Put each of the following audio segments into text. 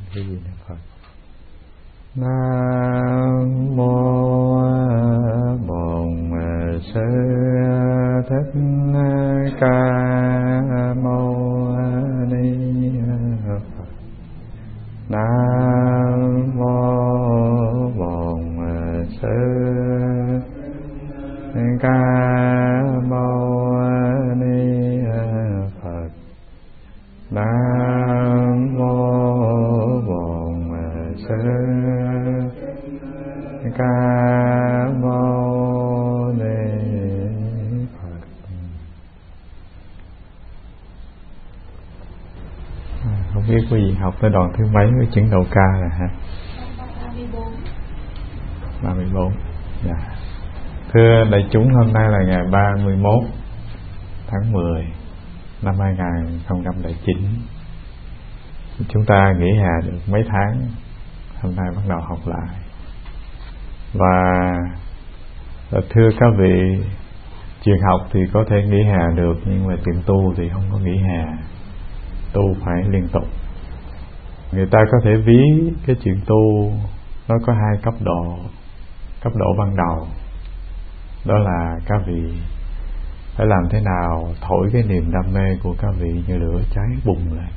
cái gì nữa Phật. Nam mô Bổn Sư Thích Ca Mâu Ni Phật. Nam mô Bổn Sư Ca Mâu Ni Phật. Nam mô Bổn Sư Ca Mâu Ni Phật. Không biết quý vị học tới đoạn thứ mấy với chứng đầu ca rồi hả? 34. Dạ. Thưa đại chúng, hôm nay là ngày 31 tháng 10 năm 2009. Chúng ta nghỉ hè được mấy tháng, hôm nay bắt đầu học lại. Và thưa các vị, chuyện học thì có thể nghỉ hè được, nhưng mà chuyện tu thì không có nghỉ hè, tu phải liên tục. Người ta có thể ví cái chuyện tu nó có hai cấp độ. Cấp độ ban đầu đó là các vị phải làm thế nào thổi cái niềm đam mê của các vị như lửa cháy bùng lên.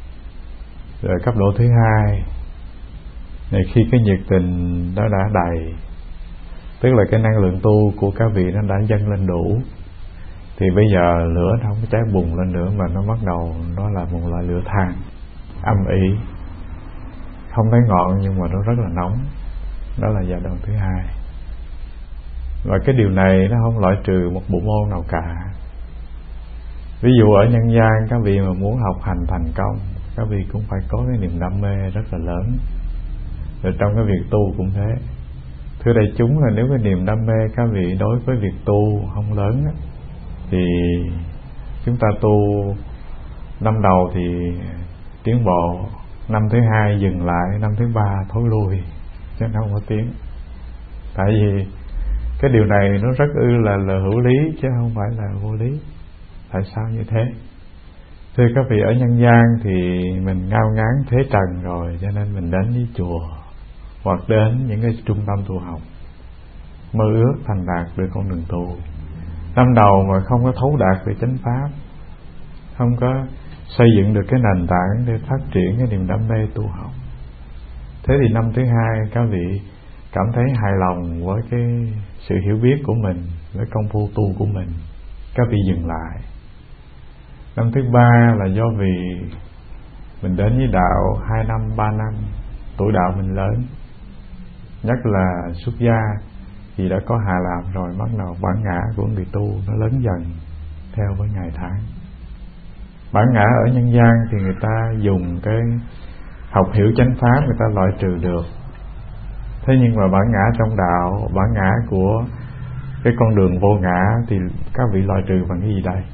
Rồi cấp độ thứ hai này, khi cái nhiệt tình đó đã đầy, tức là cái năng lượng tu của các vị nó đã dâng lên đủ, thì bây giờ lửa nó không có cháy bùng lên nữa, mà nó bắt đầu đó là một loại lửa than âm ỉ, không thấy ngọn nhưng mà nó rất là nóng. Đó là giai đoạn thứ hai. Và cái điều này nó không loại trừ một bộ môn nào cả. Ví dụ ở nhân gian, các vị mà muốn học hành thành công, các vị cũng phải có cái niềm đam mê rất là lớn. Rồi trong cái việc tu cũng thế. Thưa đại chúng, là nếu cái niềm đam mê các vị đối với việc tu không lớn thì chúng ta tu năm đầu thì tiến bộ, năm thứ hai dừng lại, năm thứ ba thối lui, chứ không có tiến. Tại vì cái điều này nó rất là hữu lý chứ không phải là vô lý. Tại sao như thế? Thưa các vị, ở nhân gian thì mình ngao ngán thế trần rồi, cho nên mình đến với chùa hoặc đến những cái trung tâm tu học, mơ ước thành đạt được con đường tu. Năm đầu mà không có thấu đạt về chánh pháp, không có xây dựng được cái nền tảng để phát triển cái niềm đam mê tu học, thế thì năm thứ hai các vị cảm thấy hài lòng với cái sự hiểu biết của mình, với công phu tu của mình, các vị dừng lại. Năm thứ ba là do vì mình đến với đạo 2 năm, 3 năm, tuổi đạo mình lớn, nhất là xuất gia thì đã có hạ lạc rồi, bắt đầu bản ngã của người tu nó lớn dần theo với ngày tháng. Bản ngã ở nhân gian thì người ta dùng cái học hiểu chánh pháp người ta loại trừ được. Thế nhưng mà bản ngã trong đạo, bản ngã của cái con đường vô ngã thì các vị loại trừ bằng cái gì đây?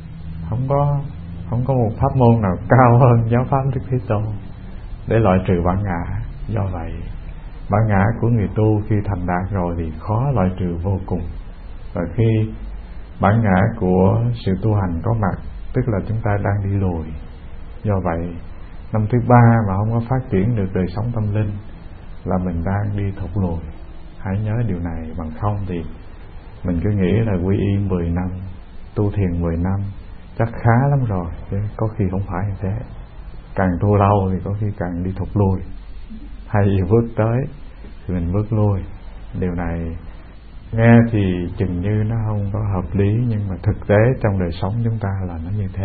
Không có một pháp môn nào cao hơn giáo pháp Đức Thế Tôn để loại trừ bản ngã. Do vậy bản ngã của người tu khi thành đạt rồi thì khó loại trừ vô cùng. Và khi bản ngã của sự tu hành có mặt, tức là chúng ta đang đi lùi. Do vậy năm thứ ba mà không có phát triển được đời sống tâm linh là mình đang đi thụt lùi. Hãy nhớ điều này, bằng không thì mình cứ nghĩ là quy y 10 năm, tu thiền 10 năm chắc khá lắm rồi, chứ có khi không phải như thế. Càng tu lâu thì có khi càng đi thụt lui. Hay bước tới thì mình bước lui. Điều này nghe thì chừng như nó không có hợp lý, nhưng mà thực tế trong đời sống chúng ta là nó như thế.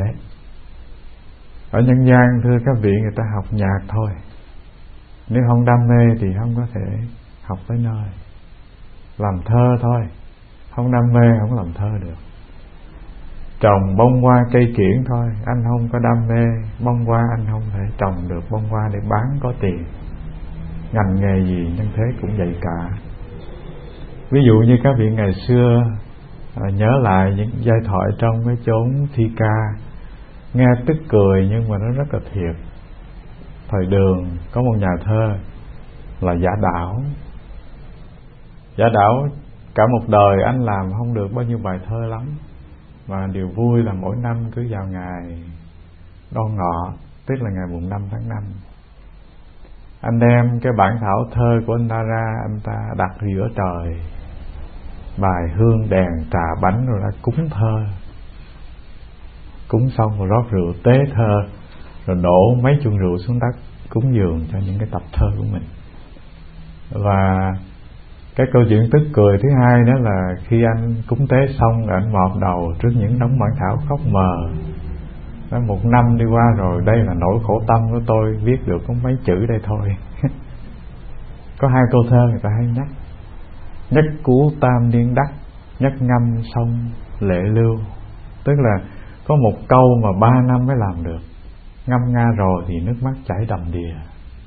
Ở nhân gian thưa các vị, người ta học nhạc thôi, nếu không đam mê thì không có thể học tới nơi. Làm thơ thôi, không đam mê không làm thơ được. Trồng bông hoa cây kiểng thôi, anh không có đam mê bông hoa, anh không thể trồng được bông hoa để bán có tiền. Ngành nghề gì nhân thế cũng vậy cả. Ví dụ như các vị ngày xưa nhớ lại những giai thoại trong cái chốn thi ca, nghe tức cười nhưng mà nó rất là thiệt. Thời Đường có một nhà thơ là Giả Đảo. Giả Đảo cả một đời anh làm không được bao nhiêu bài thơ lắm, mà điều vui là mỗi năm cứ vào ngày Đoan Ngọ, tức là ngày mùng 5 tháng 5, anh đem cái bản thảo thơ của anh ta ra, anh ta đặt giữa trời, bài hương đèn trà bánh rồi ra cúng thơ. Cúng xong rồi rót rượu tế thơ, rồi đổ mấy chung rượu xuống đất cúng dường cho những cái tập thơ của mình. Và cái câu chuyện tức cười thứ hai đó là khi anh cúng tế xong rồi anh mọp đầu trước những đống bản thảo khóc mờ. Nói 1 năm đi qua rồi, đây là nỗi khổ tâm của tôi, viết được có mấy chữ đây thôi. Có 2 câu thơ người ta hay nhắc: nhất cú tam niên đắc, nhất ngâm sông lệ lưu. Tức là có một câu mà 3 năm mới làm được, ngâm nga rồi thì nước mắt chảy đầm đìa.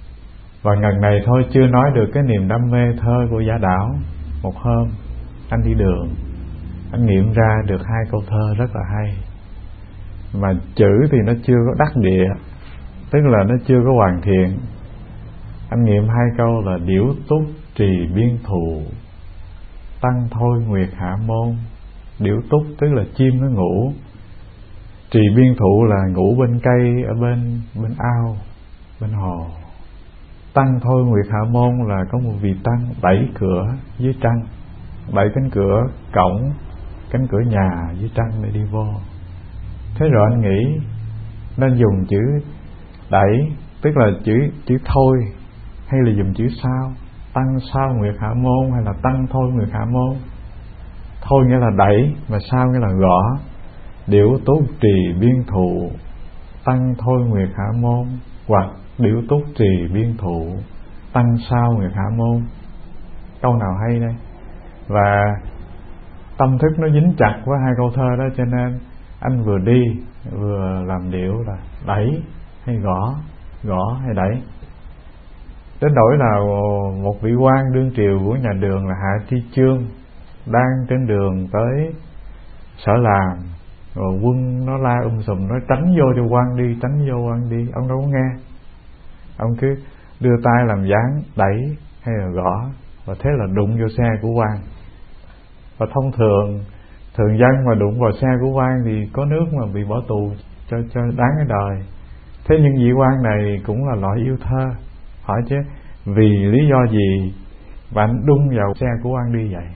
Và ngần này thôi chưa nói được cái niềm đam mê thơ của Giả Đảo. Một hôm anh đi đường, anh nghiệm ra được 2 câu thơ rất là hay, mà chữ thì nó chưa có đắc địa, tức là nó chưa có hoàn thiện. Anh nghiệm 2 câu là điểu túc trì biên thù, tăng thôi nguyệt hạ môn. Điểu túc tức là chim nó ngủ, trì biên thụ là ngủ bên cây, ở bên ao, bên hồ. Tăng thôi nguyệt hạ môn là có một vị tăng đẩy cửa dưới trăng, đẩy cánh cửa cổng, cánh cửa nhà dưới trăng để đi vô. Thế rồi anh nghĩ nên dùng chữ đẩy, tức là chữ thôi, hay là dùng chữ sao, tăng sao nguyệt hạ môn, hay là tăng thôi nguyệt hạ môn. Thôi nghĩa là đẩy, mà sao nghĩa là gõ. Điểu túc trì biên thụ, tăng thôi nguyệt hạ môn, hoặc điểu túc trì biên thụ, tăng sao nguyệt hạ môn. Câu nào hay đây? Và tâm thức nó dính chặt với 2 câu thơ đó, cho nên anh vừa đi vừa làm điệu là đẩy hay gõ, gõ hay đẩy. Đến nỗi là một vị quan đương triều của nhà Đường là Hạ Tri Chương đang trên đường tới sở làm, rồi quân nó la sùm, nói tránh vô cho quan đi, tránh vô quan đi. Ông đâu có nghe, ông cứ đưa tay làm dáng đẩy hay là gõ, và thế là đụng vô xe của quan. Và thông thường dân mà đụng vào xe của quan thì có nước mà bị bỏ tù cho đáng cái đời. Thế nhưng vị quan này cũng là loại yêu thơ, hỏi chứ vì lý do gì mà anh đụng vào xe của quan đi vậy?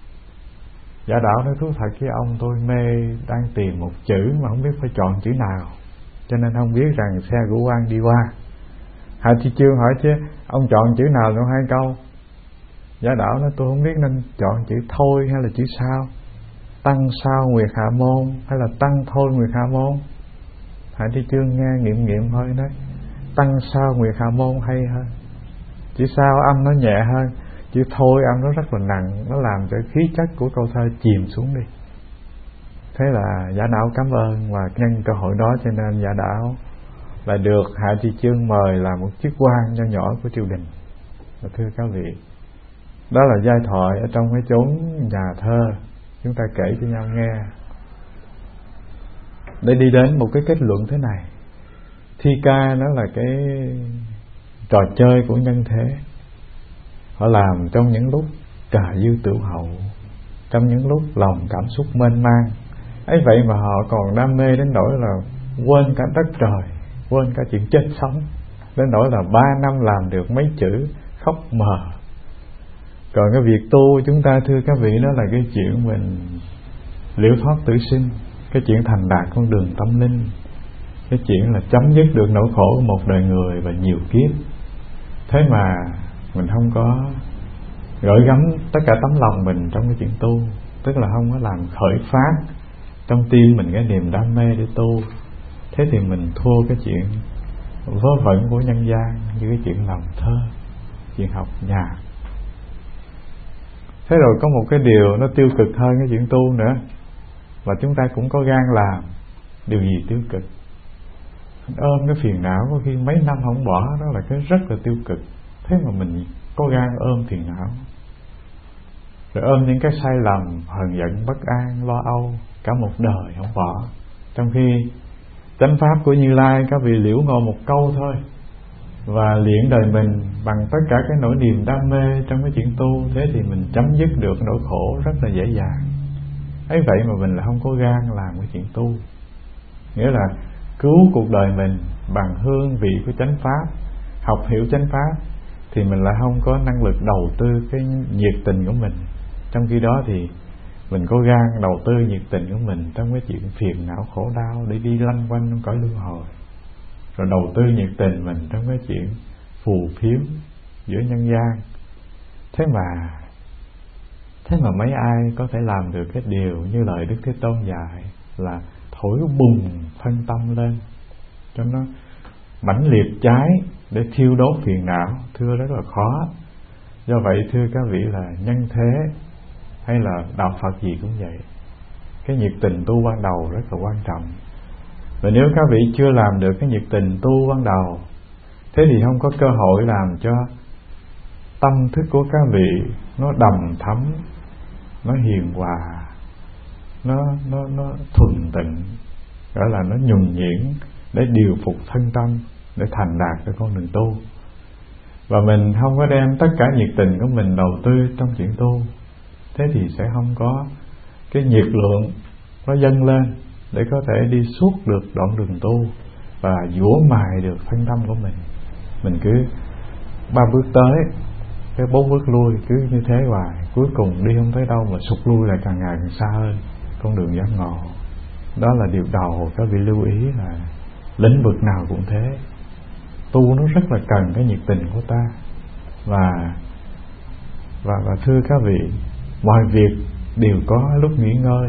Giả Đảo nói thú thật với ông, tôi mê đang tìm một chữ mà không biết phải chọn chữ nào, cho nên không biết rằng xe của quan đi qua. Hạ Tri Chương hỏi chứ ông chọn chữ nào trong 2 câu? Giả Đảo nói tôi không biết nên chọn chữ thôi hay là chữ sao, tăng sao nguyệt hạ môn hay là tăng thôi nguyệt hạ môn. Hạ Tri Chương nghe nghiệm thôi, nói tăng sao nguyệt hạ môn hay hơn, chữ sao âm nó nhẹ hơn, chữ thôi âm nó rất là nặng, nó làm cho khí chất của câu thơ chìm xuống đi. Thế là Giả Đảo cảm ơn, và nhân cơ hội đó cho nên Giả Đảo lại được Hạ Tri Chương mời làm một chức quan nho nhỏ của triều đình. Và thưa các vị, đó là giai thoại ở trong cái chốn nhà thơ chúng ta kể cho nhau nghe, để đi đến một cái kết luận thế này: thi ca nó là cái trò chơi của nhân thế. Họ làm trong những lúc cà dư tửu hậu, trong những lúc lòng cảm xúc mênh mang ấy, vậy mà họ còn đam mê đến nỗi là quên cả đất trời, quên cả chuyện chết sống, đến nỗi là 3 năm làm được mấy chữ khóc mờ. Còn cái việc tu chúng ta thưa các vị, đó là cái chuyện mình liễu thoát tử sinh, cái chuyện thành đạt con đường tâm linh, cái chuyện là chấm dứt được nỗi khổ của một đời người và nhiều kiếp. Thế mà mình không có gửi gắm tất cả tấm lòng mình trong cái chuyện tu, tức là không có làm khởi phát trong tim mình cái niềm đam mê để tu. Thế thì mình thua cái chuyện vớ vẩn của nhân gian, như cái chuyện làm thơ, chuyện học nhạc. Thế rồi có một cái điều nó tiêu cực hơn cái chuyện tu nữa, và chúng ta cũng có gan làm. Điều gì tiêu cực? Ôm cái phiền não có khi mấy năm không bỏ, đó là cái rất là tiêu cực. Thế mà mình có gan ôm phiền não, rồi ôm những cái sai lầm, hờn giận, bất an, lo âu cả một đời không bỏ. Trong khi chánh pháp của Như Lai các vị liễu ngộ một câu thôi, và luyện đời mình bằng tất cả cái nỗi niềm đam mê trong cái chuyện tu. Thế thì mình chấm dứt được nỗi khổ rất là dễ dàng. Ấy vậy mà mình là không có gan làm cái chuyện tu, nghĩa là cứu cuộc đời mình bằng hương vị của chánh pháp, học hiểu chánh pháp, thì mình lại không có năng lực đầu tư cái nhiệt tình của mình. Trong khi đó thì mình có gan đầu tư nhiệt tình của mình trong cái chuyện phiền não khổ đau để đi lăn quanh trong cõi luân hồi, rồi đầu tư nhiệt tình mình trong cái chuyện phù phiếm giữa nhân gian. Thế mà mấy ai có thể làm được cái điều như lời Đức Thế Tôn dạy là thổi bùng thân tâm lên cho nó mãnh liệt cháy để thiêu đốt phiền não? Thưa, rất là khó. Do vậy thưa các vị, là nhân thế hay là đạo Phật gì cũng vậy, cái nhiệt tình tu ban đầu rất là quan trọng. Và nếu các vị chưa làm được cái nhiệt tình tu ban đầu, thế thì không có cơ hội làm cho tâm thức của các vị nó đầm thắm, nó hiền hòa, nó thuần tịnh, gọi là nó nhuần nhuyễn để điều phục thân tâm, để thành đạt cái con đường tu. Và mình không có đem tất cả nhiệt tình của mình đầu tư trong chuyện tu, thế thì sẽ không có cái nhiệt lượng nó dâng lên để có thể đi suốt được đoạn đường tu và dũa mài được thân tâm của mình. Mình cứ 3 bước tới, cái 4 bước lui, cứ như thế hoài, cuối cùng đi không tới đâu mà sụt lui lại càng ngày càng xa hơn con đường giác ngộ. Đó là điều đầu các vị lưu ý, là lĩnh vực nào cũng thế, tu nó rất là cần cái nhiệt tình của ta. Và thưa các vị, mọi việc đều có lúc nghỉ ngơi.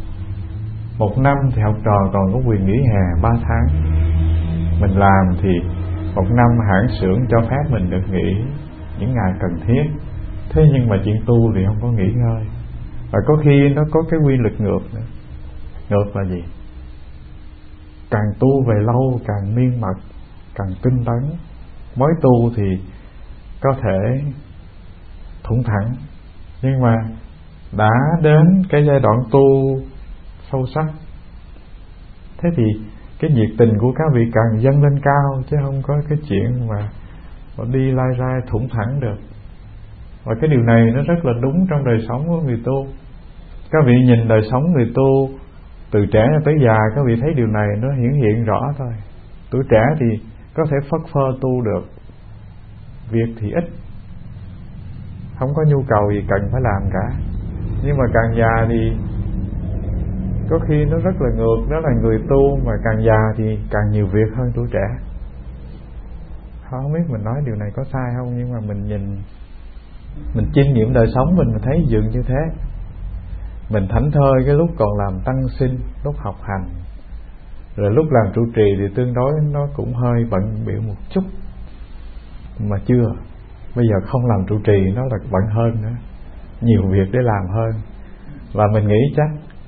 1 năm thì học trò còn có quyền nghỉ hè 3 tháng. Mình làm thì 1 năm hãng xưởng cho phép mình được nghỉ những ngày cần thiết. Thế nhưng mà chuyện tu thì không có nghỉ ngơi. Và có khi nó có cái quy luật ngược nữa. Ngược là gì? Càng tu về lâu càng miên mật, càng tinh tấn. Mới tu thì có thể thủng thẳng, nhưng mà đã đến cái giai đoạn tu sâu sắc, thế thì cái nhiệt tình của các vị càng dâng lên cao, chứ không có cái chuyện mà đi lai rai thủng thẳng được. Và cái điều này nó rất là đúng trong đời sống của người tu. Các vị nhìn đời sống người tu từ trẻ tới già, các vị thấy điều này nó hiển hiện rõ thôi. Tuổi trẻ thì có thể phất phơ tu được, việc thì ít, không có nhu cầu gì cần phải làm cả. Nhưng mà càng già thì có khi nó rất là ngược, đó là người tu mà càng già thì càng nhiều việc hơn tuổi trẻ. Không biết mình nói điều này có sai không, nhưng mà mình nhìn, mình chiêm nghiệm đời sống mình thấy dường như thế. Mình thảnh thơi cái lúc còn làm tăng sinh, lúc học hành, rồi lúc làm trụ trì thì tương đối nó cũng hơi bận bịu một chút. Mà chưa, bây giờ không làm trụ trì nó là bận hơn nữa, nhiều việc để làm hơn. Và mình nghĩ chắc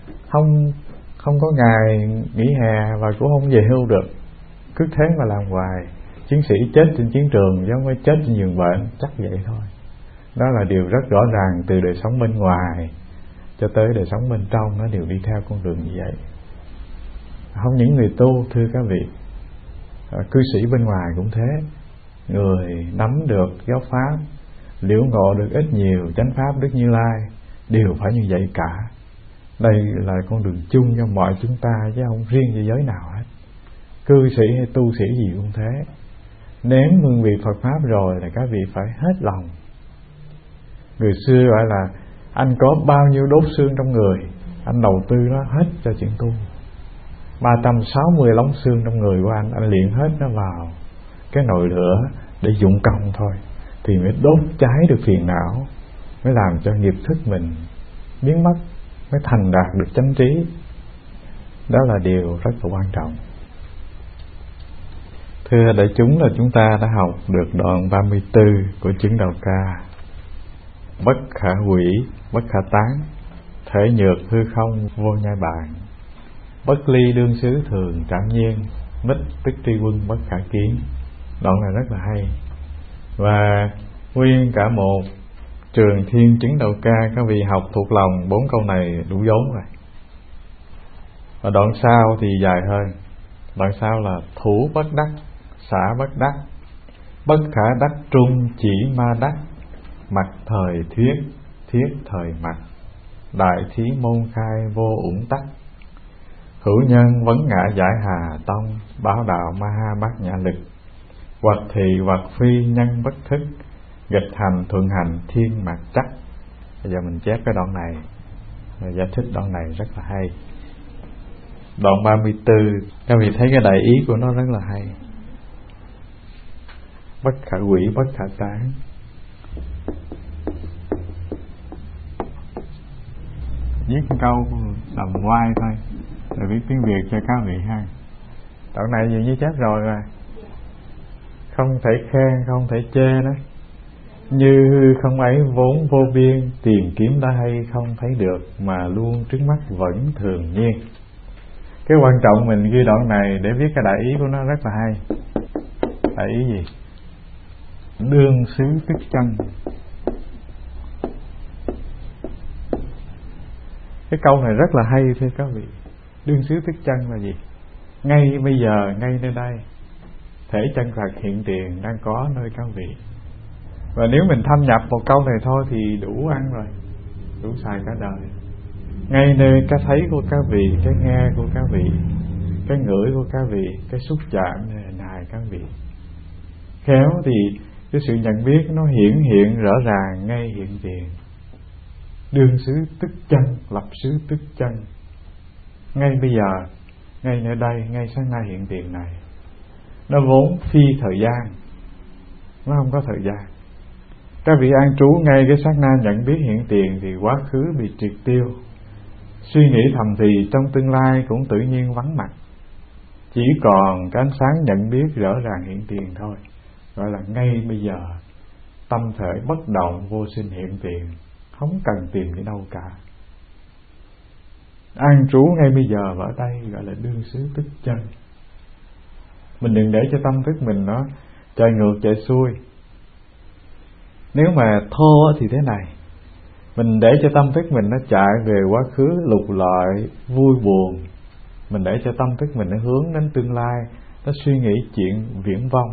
không có ngày nghỉ hè và cũng không về hưu được, cứ thế mà làm hoài. Chiến sĩ chết trên chiến trường giống với chết trên giường bệnh, chắc vậy thôi. Đó là điều rất rõ ràng, từ đời sống bên ngoài cho tới đời sống bên trong, nó đều đi theo con đường như vậy. Không những người tu, thưa các vị, cư sĩ bên ngoài cũng thế. Người nắm được giáo pháp, liễu ngộ được ít nhiều chánh pháp Đức Như Lai, đều phải như vậy cả. Đây là con đường chung cho mọi chúng ta, chứ không riêng cho giới nào hết. Cư sĩ hay tu sĩ gì cũng thế. Nếm hương vị Phật pháp rồi là các vị phải hết lòng. Người xưa gọi là anh có bao nhiêu đốt xương trong người, anh đầu tư nó hết cho chuyện tu. 360 lóng xương trong người của anh luyện hết nó vào cái nồi lửa để dụng công thôi, thì mới đốt cháy được phiền não, mới làm cho nghiệp thức mình biến mất, mới thành đạt được chánh trí. Đó là điều rất là quan trọng. Thưa đại chúng, là chúng ta đã học được đoạn 34 của chứng Đạo Ca. Bất khả hủy, bất khả tán, thể nhược hư không vô nhai bàn. Bất ly đương xứ thường trảm nhiên, mít tức tri quân bất khả kiến. Đoạn này rất là hay. Và nguyên cả một trường Thiên Chứng Đạo Ca, các vị học thuộc lòng 4 câu này đủ vốn rồi. Và đoạn sau thì dài hơn. Đoạn sau là thủ bất đắc, xả bất đắc, bất khả đắc trung chỉ ma đắc, mặt thời thuyết, thiết thời mặt, đại thí môn khai vô uổng tắc. Hữu nhân vấn ngã giải hà tông, báo đạo ma ha bát nhã lực, hoặc thị hoặc phi nhân bất thức, nghịch hành thuận hành thiên mạt chắc. Bây giờ mình chép cái đoạn này, giải thích đoạn này rất là hay. Đoạn 34, các vị thấy cái đại ý của nó rất là hay. Bất khả hủy bất khả tán. Viết câu làm quay thôi, rồi viết tiếng Việt cho các vị ha. Đoạn này dường như chép rồi mà, không thể khen không thể chê đó. Như hư không ấy vốn vô biên, tìm kiếm đã hay không thấy được, mà luôn trước mắt vẫn thường nhiên. Cái quan trọng mình ghi đoạn này để viết cái đại ý của nó rất là hay. Đại ý gì? Đương xứ tức chân. Cái câu này rất là hay thưa các vị. Đương xứ tức chân là gì? Ngay bây giờ, ngay nơi đây, thể chân thật hiện tiền đang có nơi các vị. Và nếu mình thâm nhập một câu này thôi thì đủ ăn rồi, đủ xài cả đời. Ngay nơi cái thấy của các vị, cái nghe của các vị, cái ngửi của các vị, cái xúc chạm này các vị. Khéo thì cái sự nhận biết nó hiển hiện rõ ràng ngay hiện tiền. Đương xứ tức chân, lập xứ tức chân. Ngay bây giờ, ngay nơi đây, ngay sáng nay hiện tiền này. Nó vốn phi thời gian, nó không có thời gian. Các vị an trú ngay cái sát na nhận biết hiện tiền thì quá khứ bị triệt tiêu. Suy nghĩ thầm thì trong tương lai cũng tự nhiên vắng mặt. Chỉ còn cái ánh sáng nhận biết rõ ràng hiện tiền thôi, gọi là ngay bây giờ. Tâm thể bất động vô sinh hiện tiền, không cần tìm đi đâu cả. An trú ngay bây giờ và ở đây gọi là đương xứ tức chân. Mình đừng để cho tâm thức mình nó chạy ngược chạy xuôi. Nếu mà thô thì thế này, mình để cho tâm thức mình nó chạy về quá khứ lục lọi vui buồn, mình để cho tâm thức mình nó hướng đến tương lai, nó suy nghĩ chuyện viễn vông,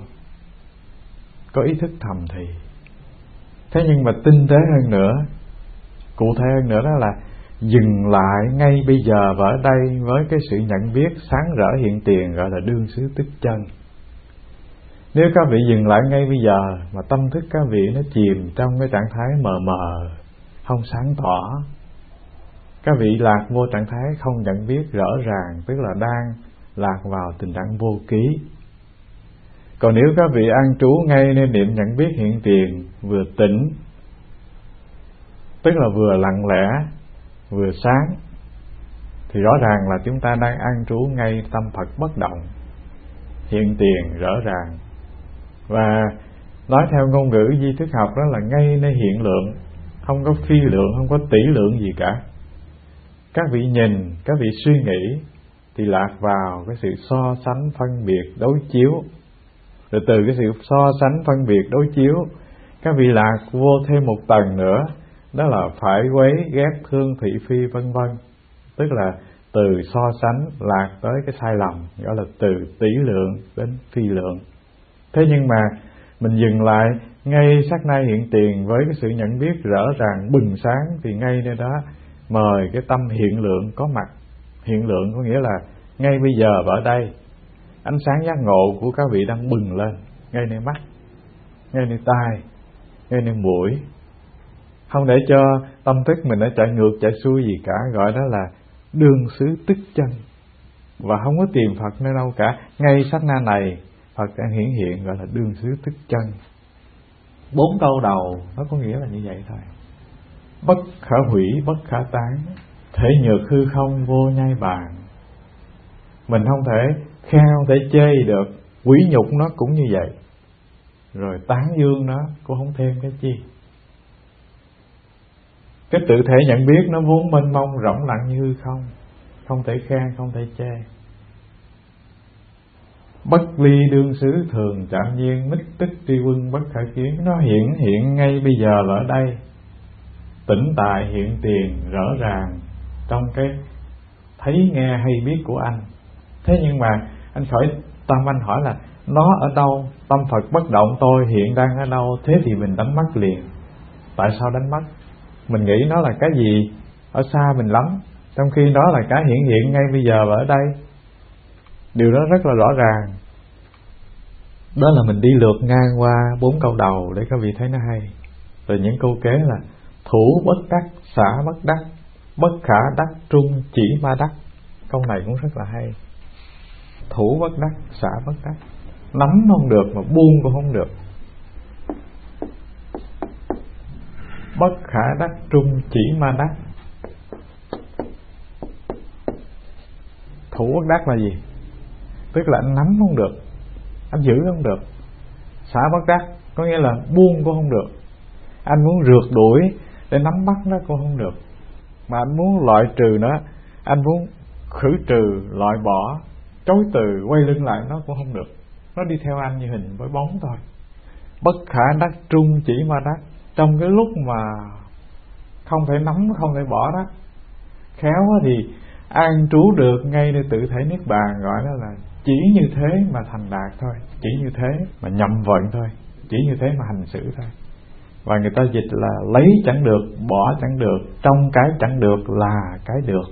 có ý thức thầm thì. Thế nhưng mà tinh tế hơn nữa, cụ thể hơn nữa đó là dừng lại ngay bây giờ và ở đây với cái sự nhận biết sáng rỡ hiện tiền, gọi là đương xứ tức chân. Nếu các vị dừng lại ngay bây giờ mà tâm thức các vị nó chìm trong cái trạng thái mờ mờ, không sáng tỏ, các vị lạc vô trạng thái không nhận biết rõ ràng, tức là đang lạc vào tình trạng vô ký. Còn nếu các vị an trú ngay nên niệm nhận biết hiện tiền, vừa tỉnh, tức là vừa lặng lẽ, vừa sáng, thì rõ ràng là chúng ta đang an trú ngay tâm Phật bất động, hiện tiền rõ ràng. Và nói theo ngôn ngữ di thức học đó là ngay nơi hiện lượng, không có phi lượng, không có tỷ lượng gì cả. Các vị nhìn, các vị suy nghĩ thì lạc vào cái sự so sánh phân biệt đối chiếu. Rồi từ cái sự so sánh phân biệt đối chiếu, các vị lạc vô thêm một tầng nữa, đó là phải quấy ghép thương thị phi vân vân. Tức là từ so sánh lạc tới cái sai lầm, gọi là từ tỷ lượng đến phi lượng. Thế nhưng mà mình dừng lại ngay sát na hiện tiền với cái sự nhận biết rõ ràng bừng sáng, thì ngay nơi đó mời cái tâm hiện lượng có mặt. Hiện lượng có nghĩa là ngay bây giờ và ở đây, ánh sáng giác ngộ của các vị đang bừng lên ngay nơi mắt, ngay nơi tai, ngay nơi mũi. Không để cho tâm thức mình nó chạy ngược chạy xuôi gì cả, gọi đó là đương xứ tức chân. Và không có tìm Phật nơi đâu cả, ngay sát na này Phật đang hiển hiện, gọi là đương xứ tức chân. 4 câu đầu nó có nghĩa là như vậy thôi. Bất khả hủy bất khả tán, thể nhược hư không vô nhai bàn. Mình không thể khen, không thể chê gì được, quỷ nhục nó cũng như vậy, rồi tán dương nó cũng không thêm cái chi. Cái tự thể nhận biết nó vốn mênh mông rộng lặng như hư không, không thể khen, không thể chê. Bất ly đương xứ thường chạm nhiên, mít tức tri quân bất khả kiến. Nó hiện hiện ngay bây giờ là ở đây, tĩnh tại hiện tiền rõ ràng trong cái thấy nghe hay biết của anh. Thế nhưng mà anh khỏi tâm anh hỏi là nó ở đâu, tâm Phật bất động tôi hiện đang ở đâu? Thế thì mình đánh mất liền. Tại sao đánh mất? Mình nghĩ nó là cái gì ở xa mình lắm, trong khi đó là cái hiển hiện ngay bây giờ và ở đây. Điều đó rất là rõ ràng. Đó là mình đi lượt ngang qua 4 câu đầu để các vị thấy nó hay. Rồi những câu kế là thủ bất đắc, xả bất đắc, bất khả đắc, trung chỉ ma đắc. Câu này cũng rất là hay. Thủ bất đắc, xả bất đắc, nắm không được mà buông cũng không được. Bất khả đắc, trung chỉ ma đắc. Thủ bất đắc là gì? Tức là anh nắm không được, anh giữ không được. Xả bất đắc có nghĩa là buông cũng không được. Anh muốn rượt đuổi để nắm bắt nó cũng không được. Mà anh muốn loại trừ nó, anh muốn khử trừ, loại bỏ, chối từ, quay lưng lại nó cũng không được. Nó đi theo anh như hình với bóng thôi. Bất khả đắc, trung chỉ ma đắc. Trong cái lúc mà không thể nắm, không thể bỏ đó, khéo thì an trú được ngay nơi tự thể niết bàn, gọi nó là chỉ như thế mà thành đạt thôi, chỉ như thế mà nhậm vận thôi, chỉ như thế mà hành xử thôi. Và người ta dịch là lấy chẳng được, bỏ chẳng được, trong cái chẳng được là cái được.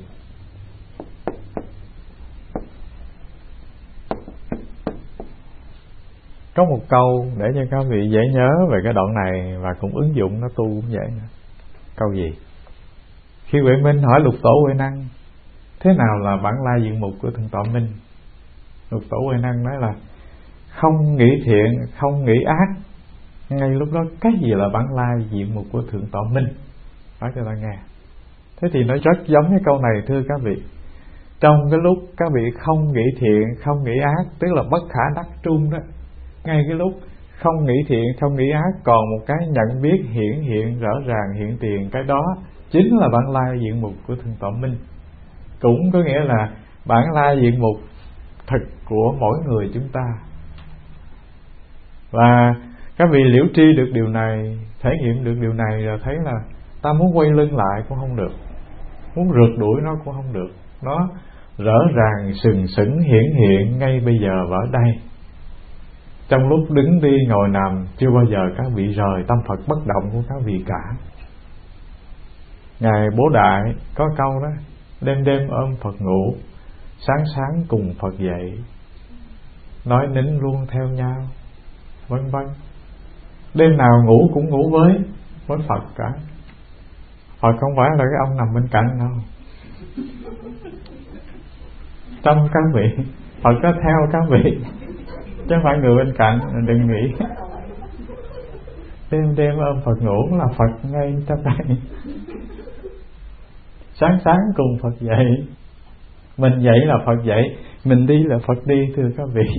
Có một câu để cho các vị dễ nhớ về cái đoạn này và cũng ứng dụng nó tu cũng dễ nữa. Câu gì? Khi Huệ Minh hỏi Lục Tổ Huệ Năng thế nào là bản lai diện mục của Thượng Tọa Minh, Lục Tổ Huệ Năng nói là không nghĩ thiện, không nghĩ ác. Ngay lúc đó cái gì là bản lai diện mục của Thượng Tọa Minh? Nói cho ta nghe. Thế thì nó rất giống với câu này thưa các vị. Trong cái lúc các vị không nghĩ thiện, không nghĩ ác, tức là bất khả đắc trung đó, ngay cái lúc không nghĩ thiện, không nghĩ ác, còn một cái nhận biết hiển hiện rõ ràng hiện tiền, cái đó chính là bản lai diện mục của Thượng Tọa Minh. Cũng có nghĩa là bản lai diện mục thực của mỗi người chúng ta. Và các vị liễu tri được điều này, thể nghiệm được điều này rồi thấy là ta muốn quay lưng lại cũng không được, muốn rượt đuổi nó cũng không được. Nó rõ ràng sừng sững hiển hiện ngay bây giờ và ở đây. Trong lúc đứng đi ngồi nằm, chưa bao giờ các vị rời tâm Phật bất động của các vị cả. Ngài Bố Đại có câu đó: đêm đêm ôm Phật ngủ, sáng sáng cùng Phật dậy, nói nín luôn theo nhau, vân vân. Đêm nào ngủ cũng ngủ với Phật cả. Phật không phải là cái ông nằm bên cạnh đâu. Trong các vị, Phật có theo các vị, chứ không phải người bên cạnh. Đừng nghĩ đêm đêm ôm Phật ngủ là Phật ngay trong đây. Sáng sáng cùng Phật dậy, mình dậy là Phật dậy, mình đi là Phật đi, thưa các vị.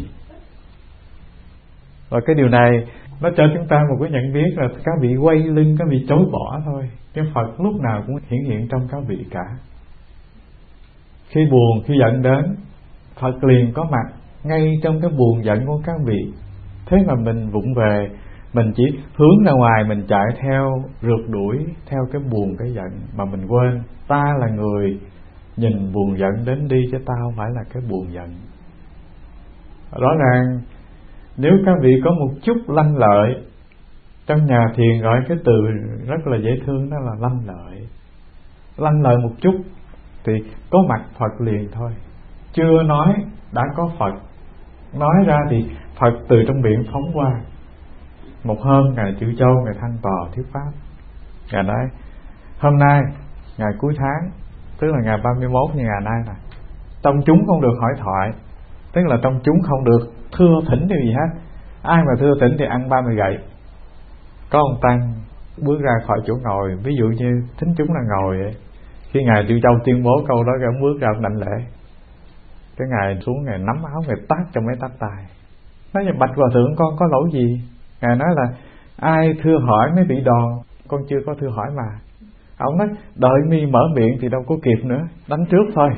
Và cái điều này nó cho chúng ta một cái nhận biết là các vị quay lưng, các vị chối bỏ thôi, cái Phật lúc nào cũng hiển hiện trong các vị cả. Khi buồn, khi giận đến, Phật liền có mặt ngay trong cái buồn giận của các vị. Thế mà mình vụng về, mình chỉ hướng ra ngoài, mình chạy theo, rượt đuổi theo cái buồn, cái giận, mà mình quên ta là người nhìn buồn giận đến đi, chứ ta không phải là cái buồn giận. Rõ ràng nếu các vị có một chút lanh lợi, trong nhà thiền gọi cái từ rất là dễ thương, đó là lanh lợi. Lanh lợi một chút thì có mặt Phật liền thôi. Chưa nói đã có Phật, nói ra thì Phật từ trong miệng phóng qua. Một hôm Ngài Chư Châu, Ngài Thanh Tòa thuyết pháp, Ngài nói hôm nay ngày cuối tháng, tức là ngày 31 như ngày nay, là trong chúng không được hỏi thoại, tức là trong chúng không được thưa thỉnh điều gì hết. Ai mà thưa thỉnh thì ăn 30 gậy. Có ông tăng bước ra khỏi chỗ ngồi, ví dụ như thính chúng là ngồi vậy. Khi Ngài Chư Châu tuyên bố câu đó, ông bước ra ông đảnh lễ. Cái Ngài xuống, Ngài nắm áo, Ngài tát trong mấy tát tài, nói: bạch hòa thượng, con có lỗi gì? Ngài nói là ai thưa hỏi mới bị đòn, con chưa có thưa hỏi mà. Ông nói đợi mi mở miệng thì đâu có kịp nữa, đánh trước thôi.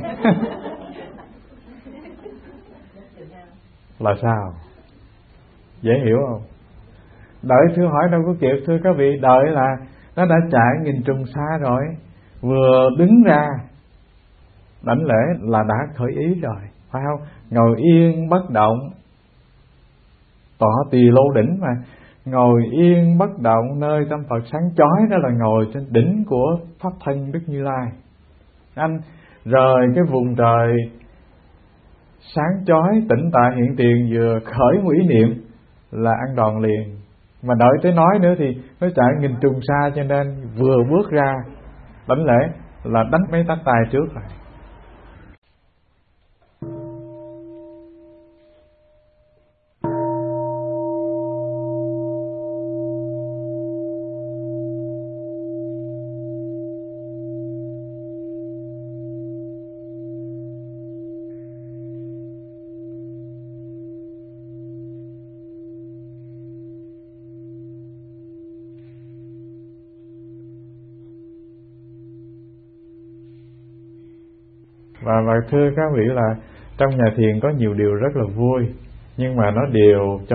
Là sao? Dễ hiểu không? Đợi thưa hỏi đâu có kịp, thưa các vị. Đợi là nó đã chạy nghìn trùng xa rồi, vừa đứng ra đảnh lễ là đã khởi ý rồi, phải không? Ngồi yên bất động, tọa tỳ lô đỉnh mà. Ngồi yên bất động nơi tâm Phật sáng chói, đó là ngồi trên đỉnh của Pháp thân Đức Như Lai. Anh rời cái vùng trời sáng chói tĩnh tại hiện tiền, vừa khởi một ý niệm là ăn đòn liền. Mà đợi tới nói nữa thì nó chạy nghìn trùng xa, cho nên vừa bước ra đảnh lễ là đánh mấy tát tay trước rồi. Và thưa các vị là trong nhà thiền có nhiều điều rất là vui, nhưng mà nó đều cho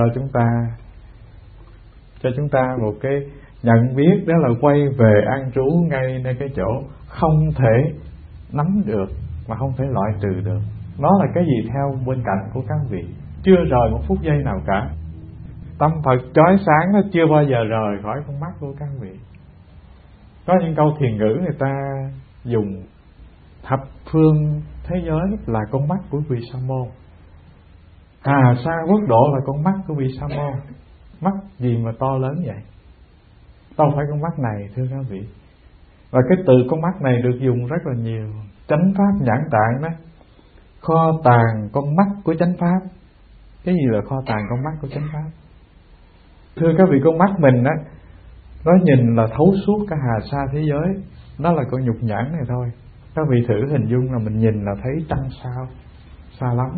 chúng ta một cái nhận biết, đó là quay về an trú ngay nơi cái chỗ không thể nắm được mà không thể loại trừ được. Nó là cái gì theo bên cạnh của các vị, chưa rời một phút giây nào cả. Tâm Phật chói sáng nó chưa bao giờ rời khỏi con mắt của các vị. Có những câu thiền ngữ người ta dùng thập phương thế giới là con mắt của vị Sa môn, Hà Sa quốc độ là con mắt của vị Sa môn. Mắt gì mà to lớn vậy? Đâu phải con mắt này, thưa các vị. Và cái từ con mắt này được dùng rất là nhiều. Chánh pháp nhãn tạng đó, kho tàng con mắt của chánh pháp. Cái gì là kho tàng con mắt của chánh pháp? Thưa các vị, con mắt mình á, nó nhìn là thấu suốt cả hà sa thế giới. Nó là con nhục nhãn này thôi. Các vị thử hình dung là mình nhìn là thấy trăng sao, xa lắm.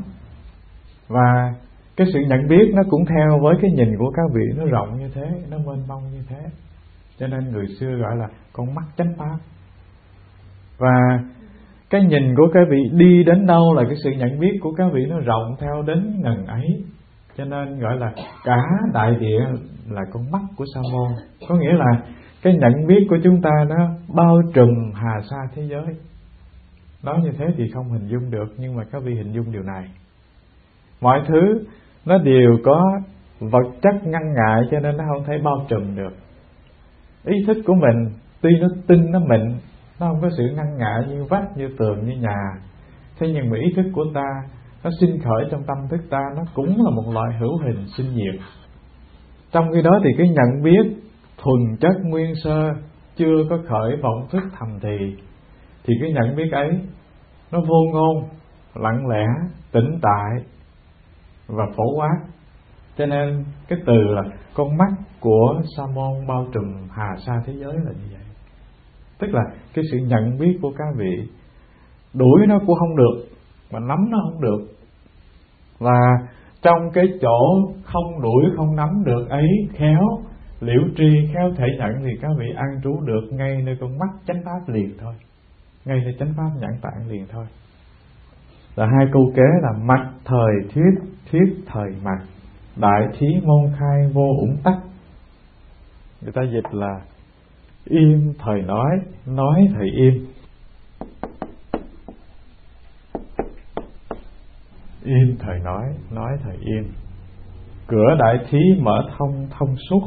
Và cái sự nhận biết nó cũng theo với cái nhìn của các vị, nó rộng như thế, nó mênh mông như thế. Cho nên người xưa gọi là con mắt chánh pháp. Và cái nhìn của các vị đi đến đâu là cái sự nhận biết của các vị nó rộng theo đến ngần ấy. Cho nên gọi là cả đại địa là con mắt của Sa môn. Có nghĩa là cái nhận biết của chúng ta nó bao trùm hà sa thế giới. Nói như thế thì không hình dung được, nhưng mà các vị hình dung điều này. Mọi thứ nó đều có vật chất ngăn ngại, cho nên nó không thể bao trùm được. Ý thức của mình tuy nó tinh, nó mịn, nó không có sự ngăn ngại như vách, như tường, như nhà. Thế nhưng mà ý thức của ta nó sinh khởi trong tâm thức ta, nó cũng là một loại hữu hình sinh diệt. Trong khi đó thì cái nhận biết thuần chất nguyên sơ chưa có khởi vọng thức thầm thì cái nhận biết ấy nó vô ngôn, lặng lẽ, tĩnh tại và phổ quát. Cho nên cái từ là con mắt của Sa môn bao trùm hà sa thế giới là như vậy. Tức là cái sự nhận biết của các vị, đuổi nó cũng không được, mà nắm nó không được. Và trong cái chỗ không đuổi không nắm được ấy, khéo liễu tri, khéo thể nhận, thì các vị an trú được ngay nơi con mắt chánh pháp liền thôi, ngay nơi chánh pháp nhãn tạng liền thôi. Là hai câu kế là mặt thời thuyết, thuyết thời mặt, đại thí môn khai vô ủng tắc. Người ta dịch là im thời nói thời im. Im thời nói thời im. Cửa đại thí mở thông, thông suốt.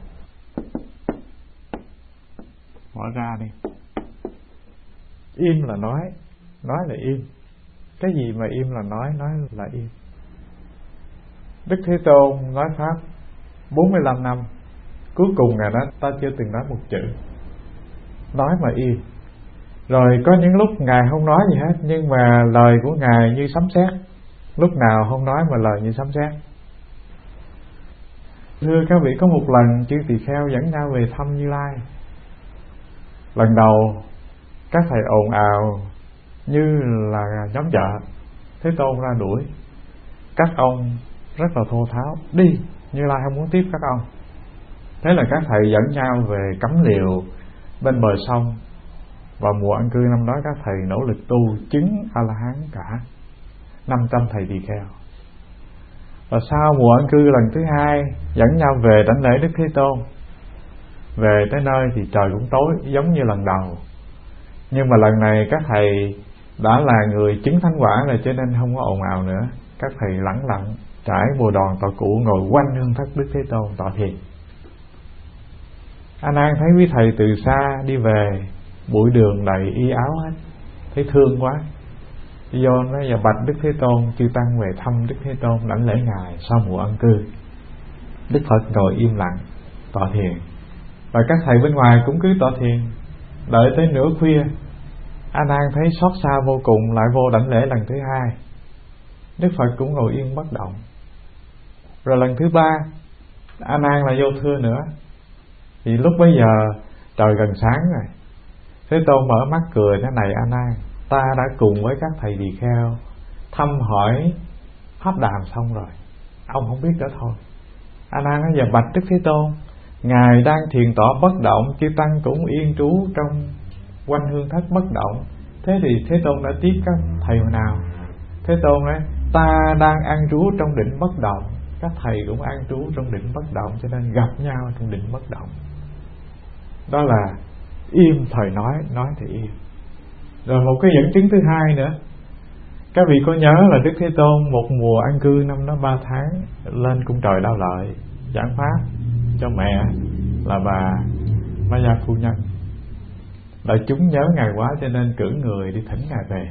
Mở ra đi. Im là nói là im. Cái gì mà im là nói là im. Đức Thế Tôn nói pháp 45 năm, cuối cùng Ngài nói ta chưa từng nói một chữ, nói mà im. Rồi có những lúc Ngài không nói gì hết, nhưng mà lời của Ngài như sấm sét. Lúc nào không nói mà lời như sấm sét. Thưa các vị, có một lần chư tỳ kheo dẫn nhau về thăm Như Lai. Lần đầu các thầy ồn ào như là nhóm chợ. Thế Tôn ra đuổi. Các ông rất là thô tháo, đi, Như Lai không muốn tiếp các ông. Thế là các thầy dẫn nhau về cắm liều bên bờ sông. Và mùa ăn cư năm đó các thầy nỗ lực tu chứng A-la-hán cả 500 thầy tỳ kheo. Và sau mùa ăn cư lần thứ hai dẫn nhau về đảnh lễ Đức Thế Tôn. Về tới nơi thì trời cũng tối giống như lần đầu. Nhưng mà lần này các thầy đã là người chứng thánh quả rồi, cho nên không có ồn ào nữa. Các thầy lẳng lặng trải bồ đoàn tọa cụ, ngồi quanh hương thất Đức Thế Tôn tọa thiền. A Nan thấy quý thầy từ xa đi về, bụi đường đầy y áo hết, thấy thương quá, đi vô nói và bạch Đức Thế Tôn, chư tăng về thăm Đức Thế Tôn đảnh lễ Ngài sau mùa ăn cư. Đức Phật ngồi im lặng tọa thiền, và các thầy bên ngoài cũng cứ tọa thiền. Đợi tới nửa khuya, A Nan thấy xót xa vô cùng, lại vô đảnh lễ lần thứ hai. Đức Phật cũng ngồi yên bất động. Rồi lần thứ ba, A Nan lại vô thưa nữa. Thì lúc bấy giờ trời gần sáng rồi. Thế Tôn mở mắt cười: thế này A Nan, ta đã cùng với các thầy tỳ kheo thăm hỏi pháp đàm xong rồi, ông không biết đó thôi. A Nan nói: giờ bạch Đức Thế Tôn, ngài đang thiền tọa bất động, chư tăng cũng yên trú trong quanh hương thất bất động, thế thì Thế Tôn đã tiếp các thầy nào? Thế Tôn nói: ta đang an trú trong định bất động, các thầy cũng an trú trong định bất động, cho nên gặp nhau trong định bất động. Đó là im thời nói thì im. Rồi một cái dẫn chứng thứ hai nữa. Các vị có nhớ là Đức Thế Tôn một mùa an cư năm đó 3 tháng lên cung trời Đao Lợi giảng pháp cho mẹ là bà Ma Gia phu nhân. Đại chúng nhớ ngài quá cho nên cử người đi thỉnh ngài về.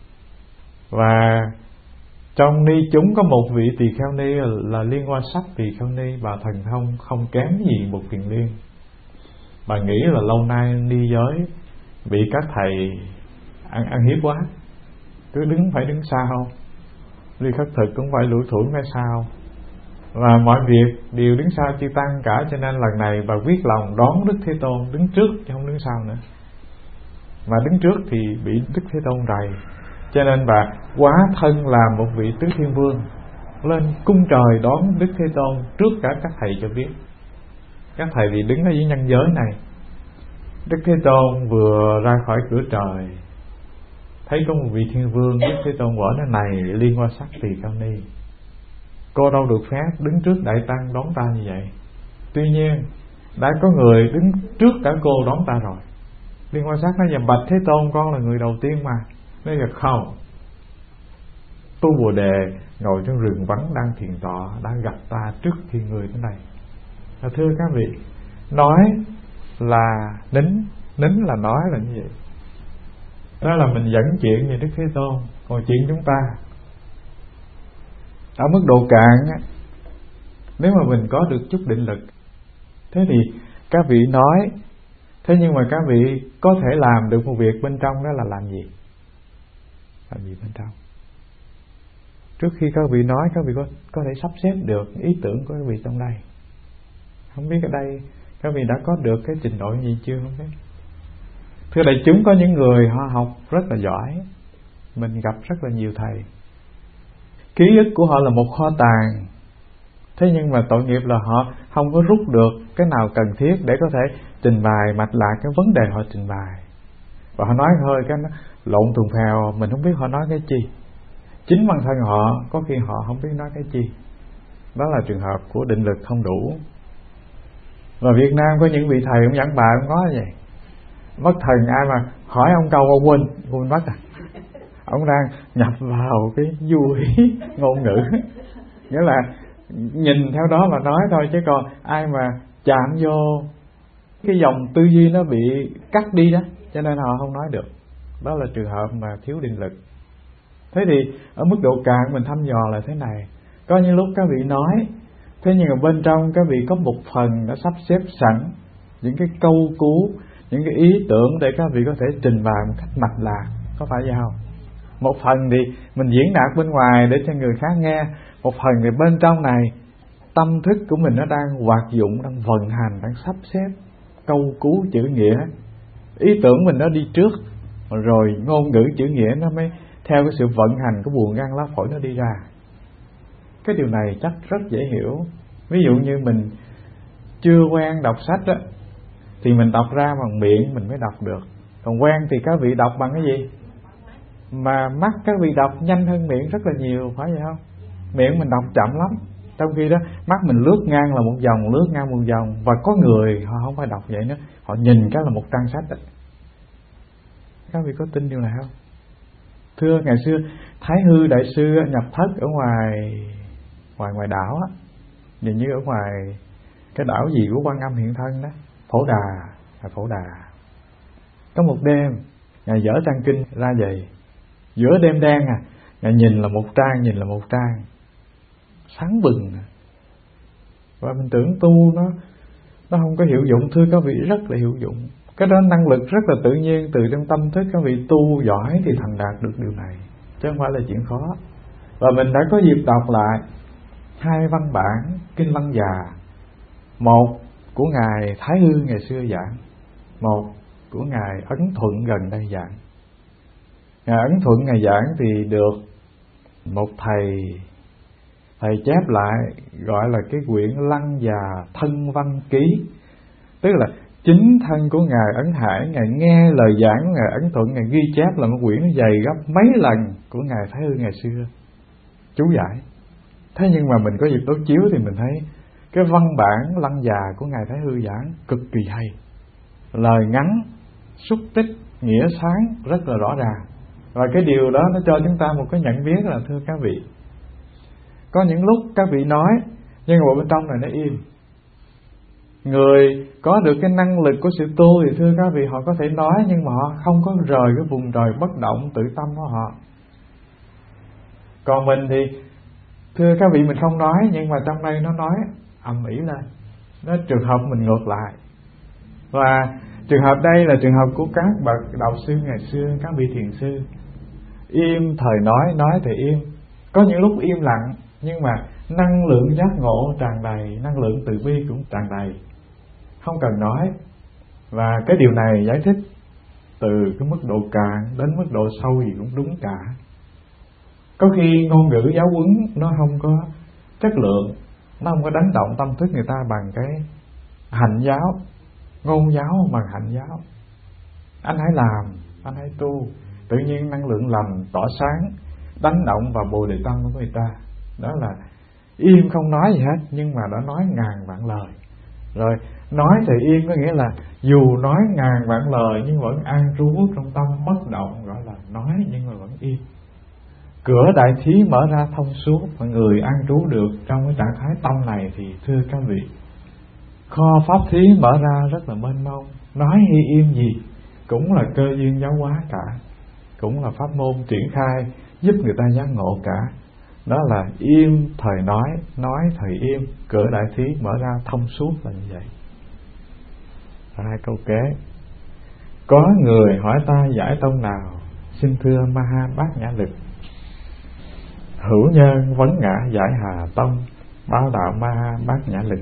Và trong ni chúng có một vị tỳ kheo ni là Liên Hoa Sắc tỳ kheo ni, bà thần thông không kém gì một Kiền Liên. Bà nghĩ là lâu nay ni giới bị các thầy ăn hiếp quá, cứ phải đứng sau, đi khất thực cũng phải lủi thủi ngay sau, và mọi việc đều đứng sau chư tăng cả. Cho nên lần này bà quyết lòng đón Đức Thế Tôn, đứng trước chứ không đứng sau nữa. Mà đứng trước thì bị Đức Thế Tôn rầy, cho nên bà quá thân làm một vị tứ thiên vương, lên cung trời đón Đức Thế Tôn trước cả các thầy cho biết. Các thầy thì đứng ở dưới nhân giới này. Đức Thế Tôn vừa ra khỏi cửa trời, thấy có một vị thiên vương. Đức Thế Tôn gọi nó: này Liên Hoa Sắc tỳ kheo ni, cô đâu được phép đứng trước đại tăng đón ta như vậy. Tuy nhiên đã có người đứng trước cả cô đón ta rồi. Liên Hoa Sắc nói: bạch Thế Tôn, con là người đầu tiên mà. Nói là không, tu Bồ Đề ngồi trong rừng vắng đang thiền tọa, đang gặp ta trước khi người đến đây. Thưa các vị, nói là nín là nói là như vậy. Đó là mình dẫn chuyện về Đức Thế Tôn. Còn chuyện chúng ta ở mức độ cạn, nếu mà mình có được chút định lực, thế thì các vị nói, thế nhưng mà các vị có thể làm được một việc bên trong, đó là làm gì? Làm gì bên trong? Trước khi các vị nói, các vị có thể sắp xếp được ý tưởng của các vị trong đây. Không biết ở đây các vị đã có được cái trình độ gì chưa, không biết. Thưa đại chúng, có những người họ học rất là giỏi, mình gặp rất là nhiều thầy, ký ức của họ là một kho tàng. Thế nhưng mà tội nghiệp là họ không có rút được cái nào cần thiết để có thể trình bày mạch lạc cái vấn đề họ trình bày. Và họ nói thôi cái nó lộn tùng phèo, mình không biết họ nói cái chi. Chính bản thân họ có khi họ không biết nói cái chi. Đó là trường hợp của định lực không đủ. Và Việt Nam có những vị thầy cũng giảng bài cũng có như vậy. Mất thần ai mà hỏi ông câu ông quên mất à. Ông đang nhập vào cái vui ngôn ngữ, nghĩa là nhìn theo đó mà nói thôi, chứ còn ai mà chạm vô cái dòng tư duy nó bị cắt đi đó, cho nên họ không nói được. Đó là trường hợp mà thiếu định lực. Thế thì ở mức độ cạn mình thăm dò là thế này. Có những lúc các vị nói, thế nhưng mà bên trong các vị có một phần đã sắp xếp sẵn những cái câu cú, những cái ý tưởng để các vị có thể trình bày một cách mạch lạc, có phải vậy không? Một phần thì mình diễn đạt bên ngoài để cho người khác nghe, một phần thì bên trong này tâm thức của mình nó đang hoạt dụng, đang vận hành, đang sắp xếp câu cú chữ nghĩa. Ý tưởng mình nó đi trước, rồi ngôn ngữ chữ nghĩa nó mới theo cái sự vận hành của buồng gan lá phổi nó đi ra. Cái điều này chắc rất dễ hiểu. Ví dụ như mình chưa quen đọc sách á, thì mình đọc ra bằng miệng mình mới đọc được. Còn quen thì các vị đọc bằng cái gì? Mà mắt các vị đọc nhanh hơn miệng rất là nhiều, phải vậy không? Miệng mình đọc chậm lắm. Trong khi đó mắt mình lướt ngang là một dòng, lướt ngang một dòng. Và có người họ không phải đọc vậy nữa, họ nhìn cái là một trang sách đó. Các vị có tin điều này không? Thưa, ngày xưa Thái Hư đại sư nhập thất ở ngoài đảo á, nhìn như ở ngoài cái đảo gì của Quan Âm Hiện Thân đó, Phổ Đà. Có một đêm ngài dở trang kinh ra vậy, giữa đêm đen ngài nhìn là một trang, sáng bừng. và mình tưởng tu nó không có hiệu dụng. Thưa các vị, rất là hiệu dụng. Cái đó năng lực rất là tự nhiên từ trong tâm thức. Các vị tu giỏi thì thành đạt được điều này, chứ không phải là chuyện khó. Và mình đã có dịp đọc lại 2 văn bản Kinh Lăng Già, một của Ngài Thái Hư ngày xưa giảng, một của Ngài Ấn Thuận gần đây giảng. Ngài Ấn Thuận Ngài giảng thì được một thầy chép lại, gọi là cái quyển Lăng Già Thân Văn Ký. Tức là chính thân của Ngài Ấn Hải, Ngài nghe lời giảng của Ngài Ấn Thuận, Ngài ghi chép là một quyển dày gấp mấy lần của Ngài Thái Hư ngày xưa chú giải. Thế nhưng mà mình có dịp đối chiếu thì mình thấy cái văn bản Lăng Già của Ngài Thái Hư giảng cực kỳ hay, lời ngắn, xúc tích, nghĩa sáng rất là rõ ràng. Và cái điều đó nó cho chúng ta một cái nhận biết là, thưa các vị, có những lúc các vị nói nhưng mà bên trong này nó im. Người có được cái năng lực của sự tu thì thưa các vị, họ có thể nói nhưng mà họ không có rời cái vùng trời bất động tự tâm của họ. Còn mình thì thưa các vị, mình không nói nhưng mà trong đây nó nói ầm ĩ lên. Nó trường hợp mình ngược lại. Và trường hợp đây là trường hợp của các bậc đạo sư ngày xưa, các vị thiền sư. Im thời nói thì im. Có những lúc im lặng nhưng mà năng lượng giác ngộ tràn đầy, năng lượng từ bi cũng tràn đầy, không cần nói. Và cái điều này giải thích từ cái mức độ cạn đến mức độ sâu gì cũng đúng cả. Có khi ngôn ngữ giáo huấn nó không có chất lượng, nó không có đánh động tâm thức người ta bằng cái hạnh giáo, ngôn giáo bằng hạnh giáo. Anh hãy làm, anh hãy tu, tự nhiên năng lượng lành tỏa sáng, đánh động vào bồ đề tâm của người ta. Đó là im không nói gì hết nhưng mà đã nói ngàn vạn lời. Rồi nói thì im có nghĩa là dù nói ngàn vạn lời nhưng vẫn an trú trong tâm bất động, gọi là nói nhưng mà vẫn im. Cửa đại thí mở ra thông suốt, mọi người an trú được trong cái trạng thái tâm này thì thưa các vị, kho pháp thí mở ra rất là mênh mông. Nói hay im gì cũng là cơ duyên giáo hóa cả, cũng là pháp môn triển khai giúp người ta giác ngộ cả. Đó là im thời nói thời im, cửa đại thí mở ra thông suốt là như vậy. 2 câu kế. Có người hỏi ta giải tông nào, xin thưa Maha Bát Nhã Lực. Hữu nhân vấn ngã giải Hà Tông, báo đạo Maha Bát Nhã Lực.